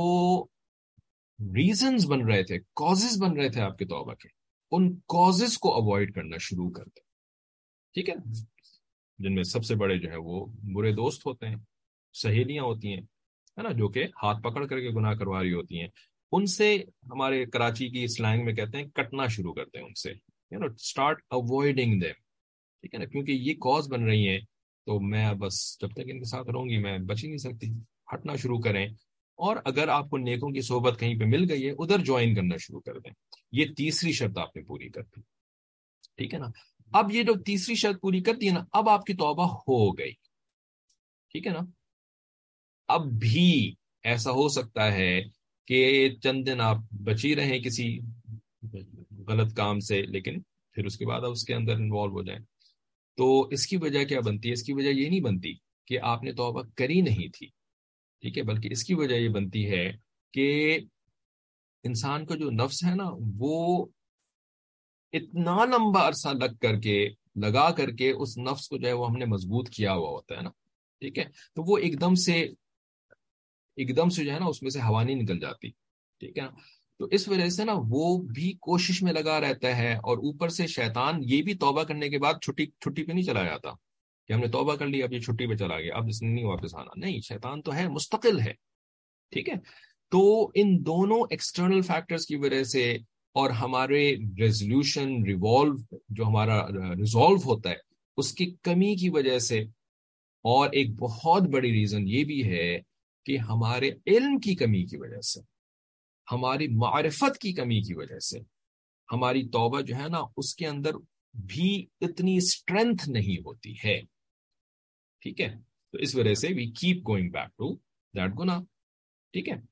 ریزنز بن رہے تھے، کازز بن رہے تھے آپ کے توبہ کے، ان کازز کو اوائڈ کرنا شروع کر دیں، ٹھیک ہے، جن میں سب سے بڑے جو ہے وہ برے دوست ہوتے ہیں، سہیلیاں ہوتی ہیں، ہے نا، جو کہ ہاتھ پکڑ کر کے گناہ کروا رہی ہوتی ہیں. ان سے ہمارے کراچی کی سلینگ میں کہتے ہیں کٹنا شروع کرتے ہیں ان سے، you know start avoiding them, ٹھیک ہے نا، کیونکہ یہ کاز بن رہی ہیں تو میں بس جب تک ان کے ساتھ رہوں گی میں بچ ہی نہیں سکتی، ہٹنا شروع کریں. اور اگر آپ کو نیکوں کی صحبت کہیں پہ مل گئی ہے ادھر جوائن کرنا شروع کر دیں. یہ تیسری شرط آپ نے پوری کر دی، ٹھیک ہے نا. اب یہ جو تیسری شرط پوری کر دی ہے نا، اب آپ کی توبہ ہو گئی، ٹھیک ہے نا. اب بھی ایسا ہو سکتا ہے کہ چند دن آپ بچی رہیں کسی غلط کام سے، لیکن پھر اس کے بعد آپ اس کے اندر انوالو ہو جائیں. تو اس کی وجہ کیا بنتی ہے؟ اس کی وجہ یہ نہیں بنتی کہ آپ نے توبہ کری نہیں تھی، ٹھیک ہے، بلکہ اس کی وجہ یہ بنتی ہے کہ انسان کا جو نفس ہے نا وہ اتنا لمبا عرصہ لگ کر کے لگا کر کے اس نفس کو جو ہے وہ ہم نے مضبوط کیا ہوا ہوتا ہے نا، ٹھیک ہے، تو وہ ایک دم سے ایک دم سے جو ہے نا اس میں سے ہوا نہیں نکل جاتی، ٹھیک ہے نا. تو اس وجہ سے نا وہ بھی کوشش میں لگا رہتا ہے، اور اوپر سے شیطان یہ بھی توبہ کرنے کے بعد چھٹی چھٹی پہ نہیں چلا جاتا کہ ہم نے توبہ کر لی اب یہ چھٹی پہ چلا گیا اب اس نے نہیں واپس آنا، نہیں، شیطان تو ہے مستقل ہے، ٹھیک ہے. تو ان دونوں ایکسٹرنل فیکٹرز کی وجہ سے اور ہمارے ریزولوشن ریوالو جو ہمارا ریزالو ہوتا ہے اس کی کمی کی وجہ سے، اور ایک بہت بڑی ریزن یہ بھی ہے کہ ہمارے علم کی کمی کی وجہ سے، ہماری معرفت کی کمی کی وجہ سے ہماری توبہ جو ہے نا اس کے اندر بھی اتنی اسٹرینتھ نہیں ہوتی ہے، ٹھیک ہے. تو اس وجہ سے we keep going back to that گناہ، ٹھیک ہے.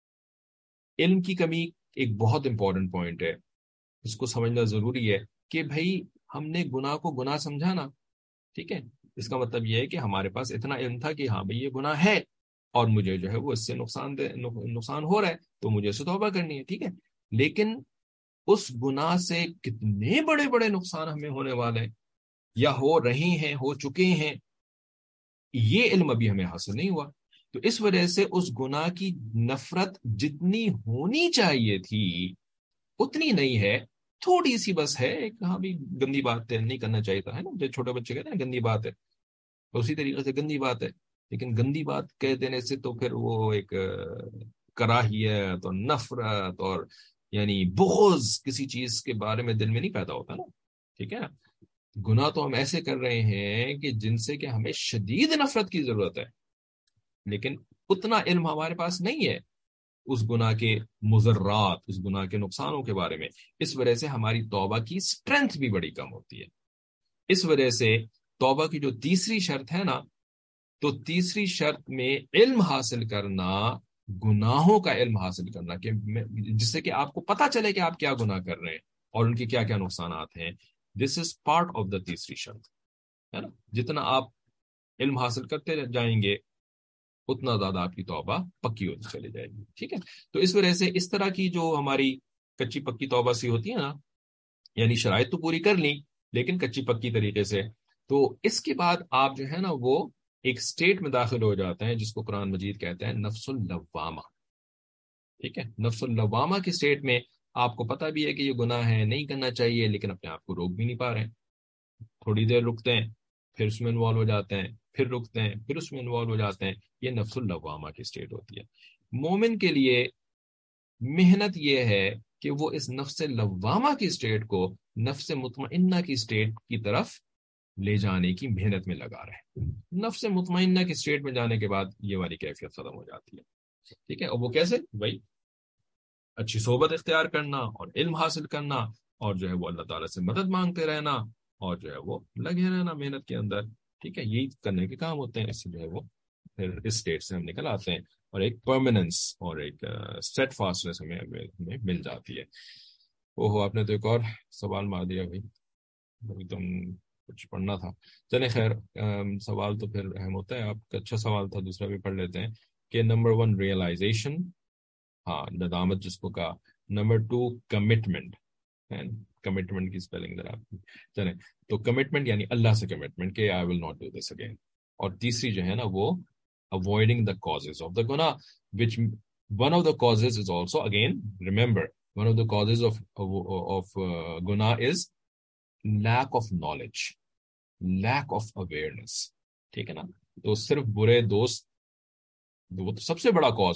علم کی کمی ایک بہت امپورٹنٹ پوائنٹ ہے، اس کو سمجھنا ضروری ہے کہ بھائی ہم نے گناہ کو گناہ سمجھا نا، ٹھیک ہے، اس کا مطلب یہ ہے کہ ہمارے پاس اتنا علم تھا کہ ہاں بھائی یہ گناہ ہے اور مجھے جو ہے وہ اس سے نقصان دے نقصان ہو رہا ہے تو مجھے اسے توبہ کرنی ہے، ٹھیک ہے. لیکن اس گناہ سے کتنے بڑے بڑے نقصان ہمیں ہونے والے ہیں یا ہو رہے ہیں، ہو چکے ہیں، یہ علم ابھی ہمیں حاصل نہیں ہوا. تو اس وجہ سے اس گناہ کی نفرت جتنی ہونی چاہیے تھی اتنی نہیں ہے، تھوڑی سی بس ہے. ایک ہاں بھی گندی بات ہے، نہیں کرنا چاہیے تھا، ہے نا، جو چھوٹے بچے کہتے ہیں گندی بات ہے، اسی طریقے سے گندی بات ہے. لیکن گندی بات کہہ دینے سے تو پھر وہ ایک کراہیت اور نفرت اور یعنی بغض کسی چیز کے بارے میں دل میں نہیں پیدا ہوتا نا، ٹھیک ہے نا. گناہ تو ہم ایسے کر رہے ہیں کہ جن سے کہ ہمیں شدید نفرت کی ضرورت ہے، لیکن اتنا علم ہمارے پاس نہیں ہے اس گناہ کے مضرات، اس گناہ کے نقصانوں کے بارے میں. اس وجہ سے ہماری توبہ کی سٹرینتھ بھی بڑی کم ہوتی ہے. اس وجہ سے توبہ کی جو تیسری شرط ہے نا، تو تیسری شرط میں علم حاصل کرنا، گناہوں کا علم حاصل کرنا، کہ جس سے کہ آپ کو پتا چلے کہ آپ کیا گناہ کر رہے ہیں اور ان کے کیا کیا نقصانات ہیں. دس از پارٹ آف دا تیسری شرط، ہے نا. جتنا آپ علم حاصل کرتے جائیں گے اتنا زیادہ آپ کی توبہ پکی ہوتی چلی جائے گی، ٹھیک ہے. تو اس وجہ سے اس طرح کی جو ہماری کچی پکی توبہ سی ہوتی ہے نا، یعنی شرائط تو پوری کر لی لیکن کچی پکی طریقے سے، تو اس کے بعد آپ جو ہے نا وہ ایک سٹیٹ میں داخل ہو جاتے ہیں جس کو قرآن مجید کہتے ہیں نفس اللوامہ، ٹھیک ہے. نفس اللوامہ کی سٹیٹ میں آپ کو پتہ بھی ہے کہ یہ گناہ ہے، نہیں کرنا چاہیے، لیکن اپنے آپ کو روک بھی نہیں پا رہے ہیں. تھوڑی دیر رکتے ہیں پھر اس میں انوالو ہو جاتے ہیں، پھر رکتے ہیں پھر اس میں انوالو ہو جاتے ہیں. یہ نفس اللوامہ کی سٹیٹ ہوتی ہے. مومن کے لیے محنت یہ ہے کہ وہ اس نفس لوامہ کی سٹیٹ کو نفس مطمئنہ کی سٹیٹ کی طرف لے جانے کی محنت میں لگا رہے. نفس مطمئنہ کی سٹیٹ میں جانے کے بعد یہ والی کیفیت ختم ہو جاتی ہے، ٹھیک ہے. اور وہ کیسے؟ بھائی اچھی صحبت اختیار کرنا اور علم حاصل کرنا، اور جو ہے وہ اللہ تعالیٰ سے مدد مانگتے رہنا، اور جو ہے وہ لگے رہنا محنت کے اندر، ٹھیک ہے. یہی کرنے کے کام ہوتے ہیں. اس سے جو ہے وہ پھر اس اسٹیٹ سے ہم نکل آتے ہیں اور ایک پرماننس اور ایک سیٹ فاسٹنس ہمیں ہمیں مل جاتی ہے. او ہو، آپ نے تو ایک اور سوال مار دیا بھائی، ایک دم کچھ پڑھنا تھا. چلیں خیر، سوال تو پھر اہم ہوتا ہے. آپ کا اچھا سوال تھا، دوسرا بھی پڑھ لیتے ہیں کہ نمبر ون ریئلائزیشن، ہاں ندامت جس کو کہا. نمبر ٹو کمٹمنٹ، کمٹمنٹ کی اسپیلنگ ذرا چلیں. تو کمٹمنٹ یعنی اللہ سے کمٹمنٹ کہ I will not do this again. اور تیسری جو ہے نا وہ avoiding the causes of the guna, which one of the causes is also, again remember, one of the causes of of, of uh, guna is lack of knowledge, lack of awareness, ٹھیک ہے نا. تو صرف برے دوست وہ تو سب سے بڑا کاز ہے،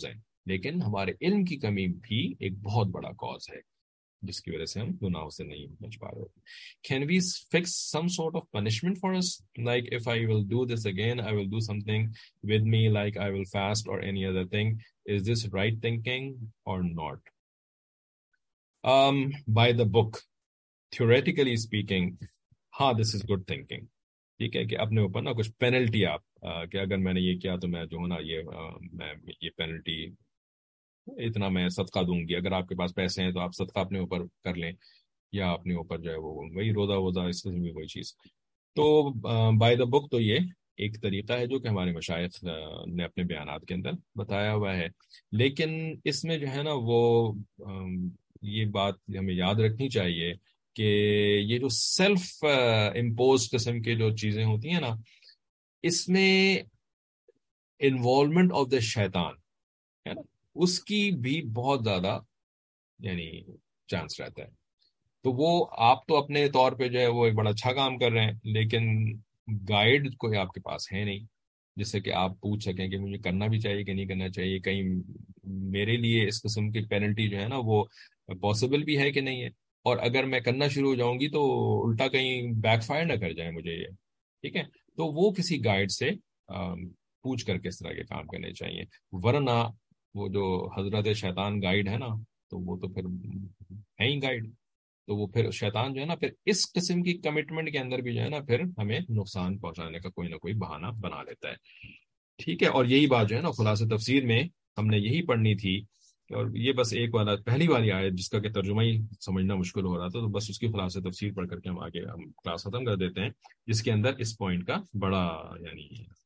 لیکن ہمارے علم کی کمی بھی ایک بہت بڑا کاز ہے جس کی وجہ سے ہم گناہوں سے نہیں بچ پا رہے. Can we fix some sort of punishment for us? Like if I will do this again, I will do something with me, like I will fast or any other thing. Is this right thinking or not? Um, by the book, theoretically speaking, ہاں this is good thinking. ٹھیک ہے کہ اپنے اوپر نا کچھ penalty آپ کہ اگر میں نے یہ کیا تو میں جو ہے نا یہ میں یہ پینلٹی اتنا میں صدقہ دوں گی. اگر آپ کے پاس پیسے ہیں تو آپ صدقہ اپنے اوپر کر لیں یا اپنے اوپر جو ہے وہ وہی روزہ ووزہ اس قسم کی کوئی چیز. تو بائی دا بک تو یہ ایک طریقہ ہے جو کہ ہمارے مشائخ نے اپنے بیانات کے اندر بتایا ہوا ہے. لیکن اس میں جو ہے نا وہ یہ بات ہمیں یاد رکھنی چاہیے کہ یہ جو سیلف امپوز قسم کے جو چیزیں ہوتی ہیں نا اس میں انوالومنٹ آف دا شیطان ہے نا اس کی بھی بہت زیادہ یعنی چانس رہتا ہے. تو وہ آپ تو اپنے طور پہ جو ہے وہ ایک بڑا اچھا کام کر رہے ہیں لیکن گائیڈ کوئی آپ کے پاس ہے نہیں جس سے کہ آپ پوچھ سکیں کہ مجھے کرنا بھی چاہیے کہ نہیں کرنا چاہیے, کہیں میرے لیے اس قسم کی پینلٹی جو ہے نا وہ پاسبل بھی ہے کہ نہیں ہے, اور اگر میں کرنا شروع ہو جاؤں گی تو الٹا کہیں بیک فائر نہ کر جائے مجھے یہ. ٹھیک ہے, تو وہ کسی گائیڈ سے پوچھ کر کے اس طرح کے کام کرنے چاہیے, ورنہ وہ جو حضرت شیطان گائیڈ ہے نا تو وہ تو پھر ہے ہی گائیڈ, تو وہ پھر شیطان جو ہے نا پھر اس قسم کی کمٹمنٹ کے اندر بھی جو ہے نا پھر ہمیں نقصان پہنچانے کا کوئی نہ کوئی بہانہ بنا لیتا ہے. ٹھیک ہے, اور یہی بات جو ہے نا خلاصہ تفسیر میں ہم نے یہی پڑھنی تھی, اور یہ بس ایک والا پہلی والی آیت جس کا کہ ترجمہ ہی سمجھنا مشکل ہو رہا تھا, تو بس اس کی خلاصہ تفسیر پڑھ کر کے ہم آگے ہم کلاس ختم کر دیتے ہیں, جس کے اندر اس پوائنٹ کا بڑا یعنی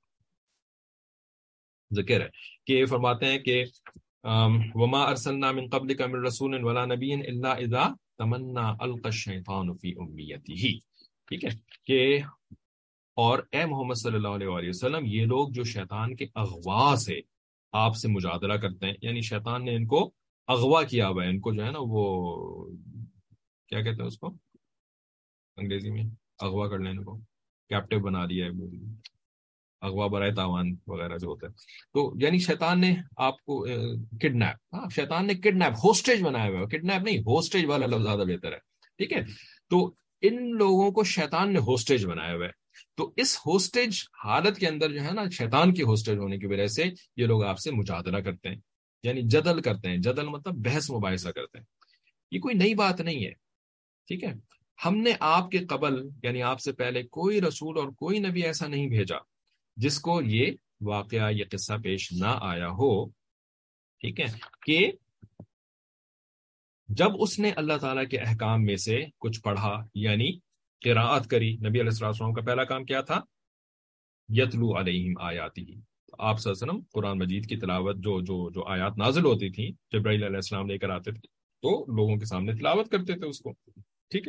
ذکر ہے کہ فرماتے ہیں کہ وما ارسلنا من قبلک من رسول ولا نبی الا اذا تمنا القى الشیطان فی امنیتہ. ٹھیک ہے کہ اور اے محمد صلی اللہ علیہ وآلہ وسلم یہ لوگ جو شیطان کے اغوا سے آپ سے مجادلہ کرتے ہیں, یعنی شیطان نے ان کو اغوا کیا ہوا ہے, ان کو جو ہے نا وہ کیا کہتے ہیں اس کو انگریزی میں اغوا کر لینے کو کیپٹیو بنا دیا ہے, اغوا برائے تاوان وغیرہ جو ہوتا ہے. تو یعنی شیطان نے آپ کو کڈنیپ, ہاں شیطان نے کڈنیپ ہوسٹیج بنایا ہوا ہے, کڈنیپ نہیں ہوسٹیج والا لفظ زیادہ بہتر ہے. ٹھیک ہے, تو ان لوگوں کو شیطان نے ہوسٹیج بنایا ہوا ہے, تو اس ہوسٹیج حالت کے اندر جو ہے نا شیطان کی ہوسٹیج ہونے کی وجہ سے یہ لوگ آپ سے مجادلہ کرتے ہیں, یعنی جدل کرتے ہیں. جدل مطلب بحث مباحثہ کرتے ہیں, یہ کوئی نئی بات نہیں ہے. ٹھیک ہے, ہم نے آپ کے قبل یعنی آپ سے پہلے کوئی رسول اور کوئی نبی ایسا نہیں بھیجا جس کو یہ واقعہ یہ قصہ پیش نہ آیا ہو. ٹھیک ہے, کہ جب اس نے اللہ تعالیٰ کے احکام میں سے کچھ پڑھا یعنی قراءت کری. نبی علیہ الصلوۃ والسلام کا پہلا کام کیا تھا؟ یتلو علیہم آیاتہ. آپ صلی اللہ علیہ وسلم قرآن مجید کی تلاوت جو جو جو آیات نازل ہوتی تھیں جبرائیل علیہ السلام لے کر آتے تھے تو لوگوں کے سامنے تلاوت کرتے تھے اس کو. ٹھیک ہے,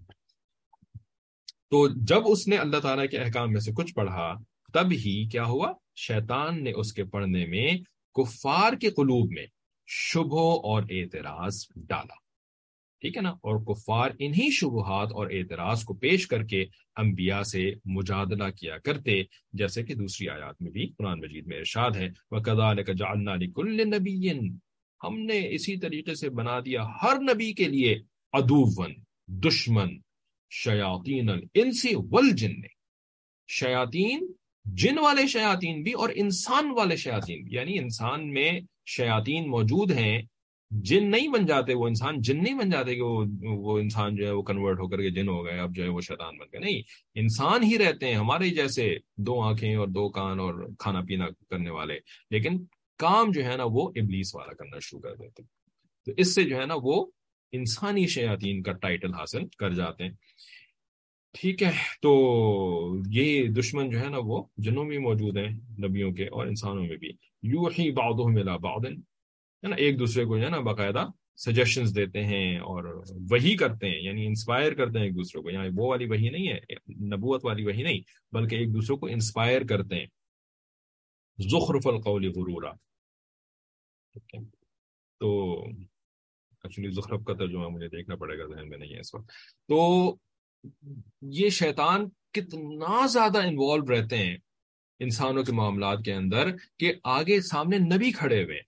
تو جب اس نے اللہ تعالیٰ کے احکام میں سے کچھ پڑھا تب ہی کیا ہوا, شیطان نے اس کے پڑھنے میں کفار کے قلوب میں شبہ اور اعتراض ڈالا. ٹھیک ہے نا, اور کفار انہی شبہات اور اعتراض کو پیش کر کے انبیاء سے مجادلہ کیا کرتے, جیسے کہ دوسری آیات میں بھی قرآن مجید میں ارشاد ہے وَكَذَلِكَ جَعَلْنَا لِكُلِّ نَبِيٍّ, ہم نے اسی طریقے سے بنا دیا ہر نبی کے لیے عدوًا دشمن شیاطین الانس والجن, شیاطین جن والے شیاطین بھی اور انسان والے شیاطین بھی, یعنی انسان میں شیاطین موجود ہیں, جن نہیں بن جاتے, وہ انسان جن نہیں بن جاتے کہ وہ وہ انسان جو ہے وہ کنورٹ ہو کر کے جن ہو گئے اب جو ہے وہ شیطان بن گئے, نہیں, انسان ہی رہتے ہیں ہمارے جیسے, دو آنکھیں اور دو کان اور کھانا پینا کرنے والے, لیکن کام جو ہے نا وہ ابلیس والا کرنا شروع کر دیتے. تو اس سے جو ہے نا وہ انسانی شیاطین کا ٹائٹل حاصل کر جاتے ہیں. ٹھیک ہے, تو یہ دشمن جو ہے نا وہ جنوں میں موجود ہیں نبیوں کے اور انسانوں میں بھی. یوحی بعضهم الی بعض, ہے نا, ایک دوسرے کو جو ہے نا باقاعدہ سجیشنز دیتے ہیں اور وحی کرتے ہیں, یعنی انسپائر کرتے ہیں ایک دوسرے کو. یہاں وہ والی وحی نہیں ہے, نبوت والی وحی نہیں, بلکہ ایک دوسرے کو انسپائر کرتے ہیں. زخرف القول غرورا. ٹھیک ہے, تو ایکچولی زخرف کا ترجمہ مجھے دیکھنا پڑے گا, ذہن میں نہیں ہے اس وقت. تو یہ شیطان کتنا زیادہ انوالو رہتے ہیں انسانوں کے معاملات کے اندر کہ آگے سامنے نبی کھڑے ہوئے,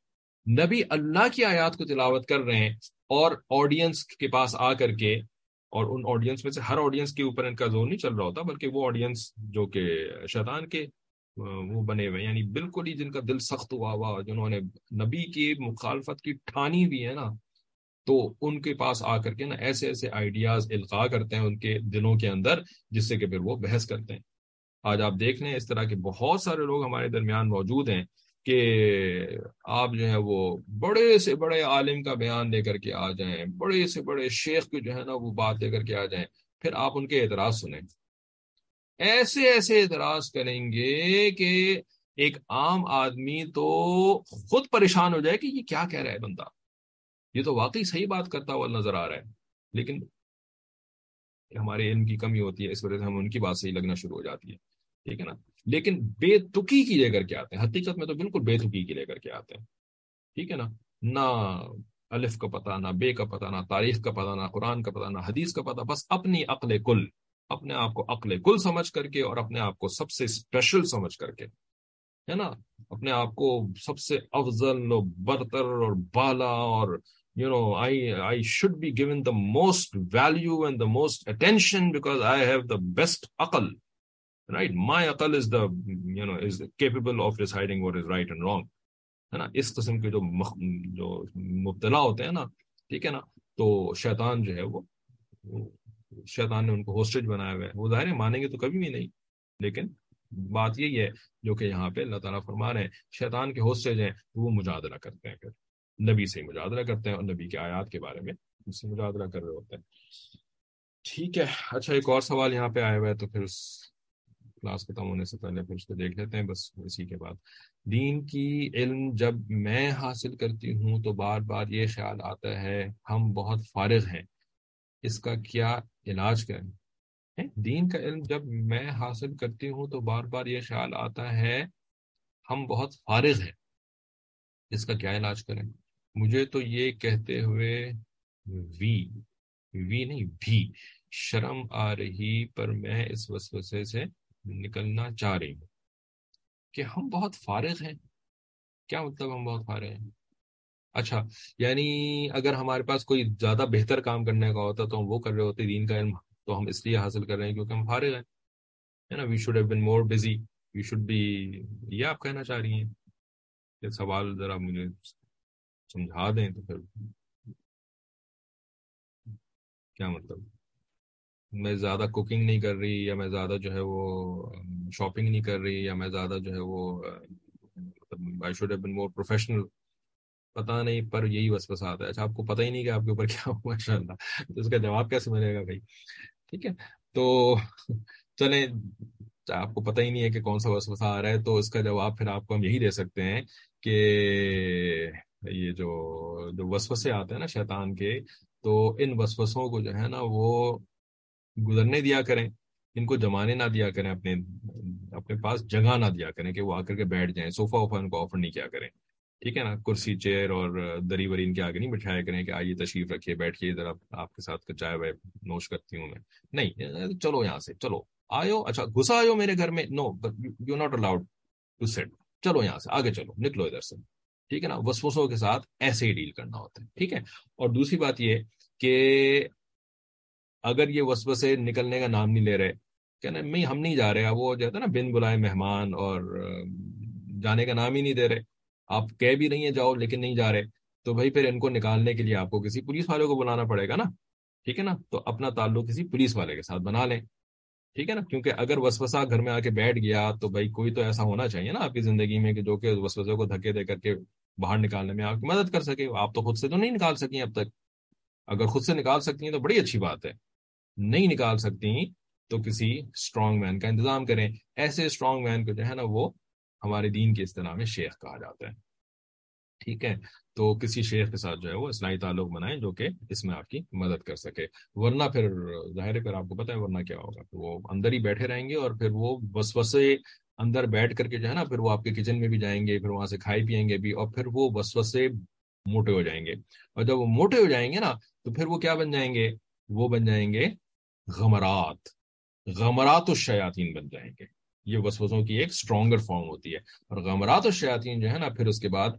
نبی اللہ کی آیات کو تلاوت کر رہے ہیں اور آڈینس کے پاس آ کر کے، اور ان آڈینس میں سے ہر آڈینس کے اوپر ان کا زور نہیں چل رہا ہوتا، بلکہ وہ آڈینس جو کہ شیطان کے وہ بنے ہوئے، یعنی بالکل ہی جن کا دل سخت ہوا ہوا، جنہوں نے نبی کی مخالفت کی ٹھانی بھی ہے نا، تو ان کے پاس آ کر کے نا ایسے ایسے آئیڈیاز القاء کرتے ہیں ان کے دلوں کے اندر، جس سے کہ پھر وہ بحث کرتے ہیں۔ آج آپ دیکھ لیں اس طرح کے بہت سارے لوگ ہمارے درمیان موجود ہیں کہ آپ جو ہے وہ بڑے سے بڑے عالم کا بیان لے کر کے آ جائیں، بڑے سے بڑے شیخ کی جو ہے نا وہ بات لے کر کے آ جائیں، پھر آپ ان کے اعتراض سنیں، ایسے ایسے اعتراض کریں گے کہ ایک عام آدمی تو خود پریشان ہو جائے کہ یہ کیا کہہ رہا ہے بندہ، یہ تو واقعی صحیح بات کرتا ہوا نظر آ رہا ہے، لیکن ہمارے علم کی کمی ہوتی ہے، اس وجہ سے ہم ان کی بات صحیح لگنا شروع ہو جاتی ہے، ٹھیک ہے نا، لیکن بے تکی کی لے کر کے آتے ہیں، حقیقت میں تو بالکل بے تکی کی لے کر کے آتے ہیں، ٹھیک ہے نا، نہ الف کا پتہ، نہ بے کا پتہ، نہ تاریخ کا پتہ، نہ قرآن کا پتہ، نہ حدیث کا پتہ، بس اپنی عقل کل، اپنے آپ کو عقل کل سمجھ کر کے اور اپنے آپ کو سب سے اسپیشل سمجھ کر کے، ہے نا، اپنے آپ کو سب سے افضل اور برتر اور بالا، اور you know i i should be given the most value and the most attention because I have the best aql, right? My aql is the you know is capable of deciding what is right and wrong، ہے نا، اس قسم کے جو مخ... جو مبتلا ہوتے ہیں نا، ٹھیک ہے نا، تو شیطان جو ہے وہ شیطان نے ان کو ہوسٹیج بنایا ہوا ہے، وہ ظاہر ہے مانیں گے تو کبھی بھی نہیں، لیکن بات یہی ہے جو کہ یہاں پہ اللہ تعالیٰ فرما رہے ہیں، شیطان کے ہوسٹیج ہیں وہ مجادلہ کرتے ہیں، پھر نبی سے مجادلہ کرتے ہیں اور نبی کے آیات کے بارے میں اس سے مجادلہ کر رہے ہوتے ہیں۔ ٹھیک ہے، اچھا ایک اور سوال یہاں پہ آیا ہوا ہے، تو پھر کلاس ختم ہونے سے پہلے پھر اس کو دیکھ لیتے ہیں، بس اسی کے بعد، دین کی علم جب میں حاصل کرتی ہوں تو بار بار یہ خیال آتا ہے ہم بہت فارغ ہیں، اس کا کیا علاج کریں؟ دین کا علم جب میں حاصل کرتی ہوں تو بار بار یہ خیال آتا ہے ہم بہت فارغ ہیں، اس کا کیا علاج کریں؟ مجھے تو یہ کہتے ہوئے وی وی نہیں بھی شرم آ رہی، پر میں اس وسوسے سے نکلنا چاہ رہی ہوں کہ ہم بہت فارغ ہیں۔ کیا مطلب ہم بہت فارغ ہیں؟ اچھا، یعنی اگر ہمارے پاس کوئی زیادہ بہتر کام کرنے کا ہوتا تو ہم وہ کر رہے ہوتے، دین کا علم تو ہم اس لیے حاصل کر رہے ہیں کیونکہ ہم فارغ ہیں، ہے نا، we should have been more busy, we should be, یہ آپ کہنا چاہ رہی ہیں؟ یہ سوال ذرا مجھے سمجھا دیں تو پھر کیا مطلب؟ میں زیادہ کوکنگ نہیں کر رہی، یا میں زیادہ جو ہے وہ شاپنگ نہیں کر رہی، یا میں زیادہ جو ہے وہ مطلب I should have been more professional, پتہ نہیں، پر یہی وسوسہ آتا ہے۔ اچھا آپ کو پتہ ہی نہیں کہ آپ کے اوپر کیا ہوا، ماشاء اللہ، تو اس کا جواب کیسے ملے گا بھائی؟ ٹھیک ہے، تو چلیں، آپ کو پتہ ہی نہیں ہے کہ کون سا وسوسہ آ رہا ہے، تو اس کا جواب پھر آپ کو ہم یہی دے سکتے ہیں کہ یہ جو جو وسوسے آتے ہیں نا شیطان کے، تو ان وسوسوں کو جو ہے نا وہ گزرنے دیا کریں، ان کو جمانے نہ دیا کریں، اپنے اپنے پاس جگہ نہ دیا کریں کہ وہ آ کر کے بیٹھ جائیں، صوفہ وفا ان کو آفر نہیں کیا کریں، ٹھیک ہے نا، کرسی چیئر اور دری وری ان کے آگے نہیں بٹھایا کریں کہ آئیے تشریف رکھیے، بیٹھیے ادھر، آپ کے ساتھ چائے وائے نوش کرتی ہوں میں، نہیں، چلو یہاں سے، چلو آئو، اچھا گھسا آئو میرے گھر میں، no you not allowed to sit, چلو یہاں سے آگے چلو، نکلو ادھر سے، ٹھیک ہے نا، وسوسوں کے ساتھ ایسے ہی ڈیل کرنا ہوتا ہے، ٹھیک ہے۔ اور دوسری بات یہ کہ اگر یہ وسوسے نکلنے کا نام نہیں لے رہے، کہ نا میں ہم نہیں جا رہے، وہ جو ہے نا بن بلائے مہمان، اور جانے کا نام ہی نہیں دے رہے، آپ کہہ بھی نہیں ہے جاؤ لیکن نہیں جا رہے، تو بھائی پھر ان کو نکالنے کے لیے آپ کو کسی پولیس والے کو بلانا پڑے گا نا، ٹھیک ہے نا، تو اپنا تعلق کسی پولیس والے کے ساتھ بنا لیں، ٹھیک ہے نا، کیونکہ اگر وسوسہ گھر میں آ کے بیٹھ گیا تو بھائی کوئی تو ایسا ہونا چاہیے نا آپ کی زندگی میں کہ جو کہ وسوسے کو دھکے دے کر کے باہر نکالنے میں آپ کی مدد کر سکے، آپ تو خود سے تو نہیں نکال سکی اب تک، اگر خود سے نکال سکتی ہیں تو بڑی اچھی بات ہے، نہیں نکال سکتی تو کسی اسٹرانگ مین کا انتظام کریں، ایسے اسٹرانگ مین کو جو ہے نا وہ ہمارے دین کی اصطلاح میں شیخ کہا جاتا ہے، ٹھیک ہے، تو کسی شیخ کے ساتھ جو ہے وہ اصلاحی تعلق بنائیں جو کہ اس میں آپ کی مدد کر سکے، ورنہ پھر ظاہر ہے پھر آپ کو پتہ ہے ورنہ کیا ہوگا، وہ اندر ہی بیٹھے رہیں گے، اور پھر وہ وسوسے اندر بیٹھ کر کے جو ہے نا پھر وہ آپ کے کچن میں بھی جائیں گے، پھر وہاں سے کھائے پیئیں گے بھی، اور پھر وہ وسوسے موٹے ہو جائیں گے، اور جب وہ موٹے ہو جائیں گے نا تو پھر وہ کیا بن جائیں گے؟ وہ بن جائیں گے غمرات، غمرات الشیاطین بن جائیں گے، یہ وسوسوں کی ایک اسٹرانگر فارم ہوتی ہے، اور غمرات الشیاطین جو ہے نا پھر اس کے بعد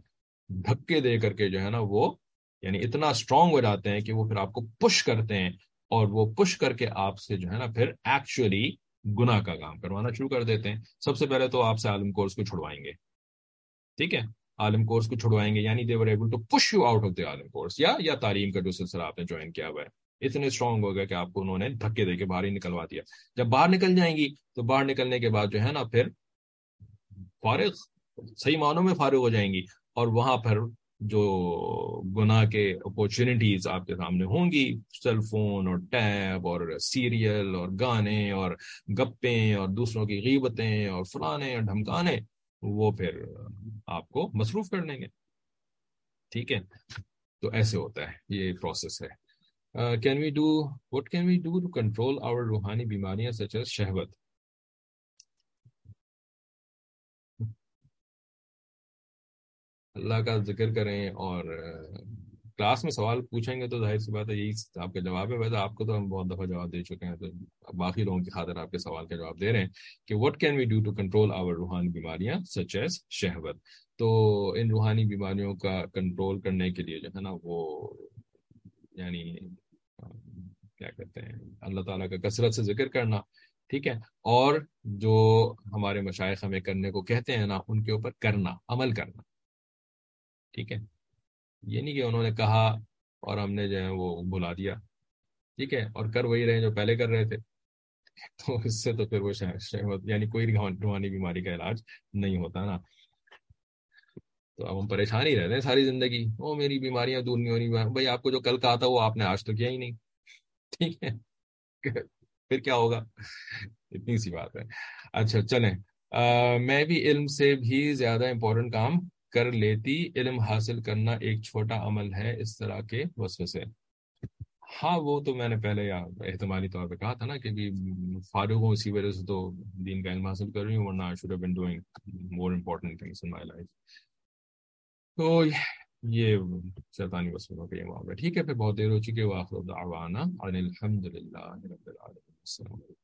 دھکے دے کر کے جو ہے نا وہ یعنی اتنا اسٹرانگ ہو جاتے ہیں کہ وہ پھر آپ کو پش کرتے ہیں، اور وہ پش کر کے آپ سے جو ہے نا پھر ایکچولی گناہ کا کام کروانا شروع کر دیتے ہیں۔ سب سے پہلے تو آپ سے عالم کورس کو چھڑوائیں گے، ٹھیک ہے، عالم کورس کو چھڑوائیں گے، یعنی they were able to push you out of the alim course, یا یا تعلیم کا جو سلسلہ آپ نے جوائن کیا ہوا ہے اتنے اسٹرانگ ہو گیا کہ آپ کو انہوں نے دھکے دے کے باہر ہی نکلوا دیا۔ جب باہر نکل جائیں گی تو باہر نکلنے کے بعد جو ہے نا پھر فارغ، صحیح معنوں میں فارغ ہو جائیں گی، اور وہاں پر جو گناہ کے اپورچونیٹیز آپ کے سامنے ہوں گی، سیل فون اور ٹیب اور سیریل اور گانے اور گپیں اور دوسروں کی غیبتیں اور فلانے اور دھمکانے، وہ پھر آپ کو مصروف کر لیں گے، ٹھیک ہے۔ تو ایسے ہوتا ہے، یہ پروسیس ہے۔ Can we do what can we do to control our روحانی بیماریاں سچ ایز شہوت؟ اللہ کا ذکر کریں، اور کلاس میں سوال پوچھیں گے تو ظاہر سی بات ہے یہی آپ کا جواب ہے۔ ویسے آپ کو تو ہم بہت دفعہ جواب دے چکے ہیں، تو اب باقی لوگوں کی خاطر آپ کے سوال کا جواب دے رہے ہیں کہ what can we do to control our روحانی بیماریاں سچ ایز شہوت؟ تو ان روحانی بیماریوں کا کنٹرول کرنے کے لیے جو ہے نا وہ یعنی کیا کہتے ہیں، اللہ تعالیٰ کا کثرت سے ذکر کرنا، ٹھیک ہے، اور جو ہمارے مشائخ ہمیں کرنے کو کہتے ہیں نا ان کے اوپر کرنا، عمل کرنا، ٹھیک ہے۔ یہ نہیں کہ انہوں نے کہا اور ہم نے جو ہے وہ بلا دیا، ٹھیک ہے، اور کر وہی رہے جو پہلے کر رہے تھے، تو اس سے تو پھر وہ شہوت یعنی کوئی روحانی بیماری کا علاج نہیں ہوتا نا۔ تو اب ہم پریشان ہی رہتے ہیں ساری زندگی، وہ میری بیماریاں دور نہیں ہونی، بھائی آپ کو جو کل کہا تھا وہ آپ نے آج تو کیا ہی نہیں، ٹھیک ہے، پھر کیا ہوگا؟ اتنی سی بات ہے۔ اچھا چلیں، میں بھی علم سے بھی زیادہ امپورٹنٹ کام کر لیتی، علم حاصل کرنا ایک چھوٹا عمل ہے، اس طرح کے وسوسے۔ ہاں وہ تو میں نے پہلے یا احتمالی طور پہ کہا تھا نا کہ بھی فارغ ہوں اسی وجہ سے تو دین کا علم حاصل کر رہی ہوں، ورنہ I should have been doing more important things in my life. تو یہ شیطانی وسوسوں کا یہ معاملہ، ٹھیک ہے، پھر بہت دیر ہو چکی ہے، وآخر دعوانا ان الحمد للہ رب العالمین، السلام علیکم۔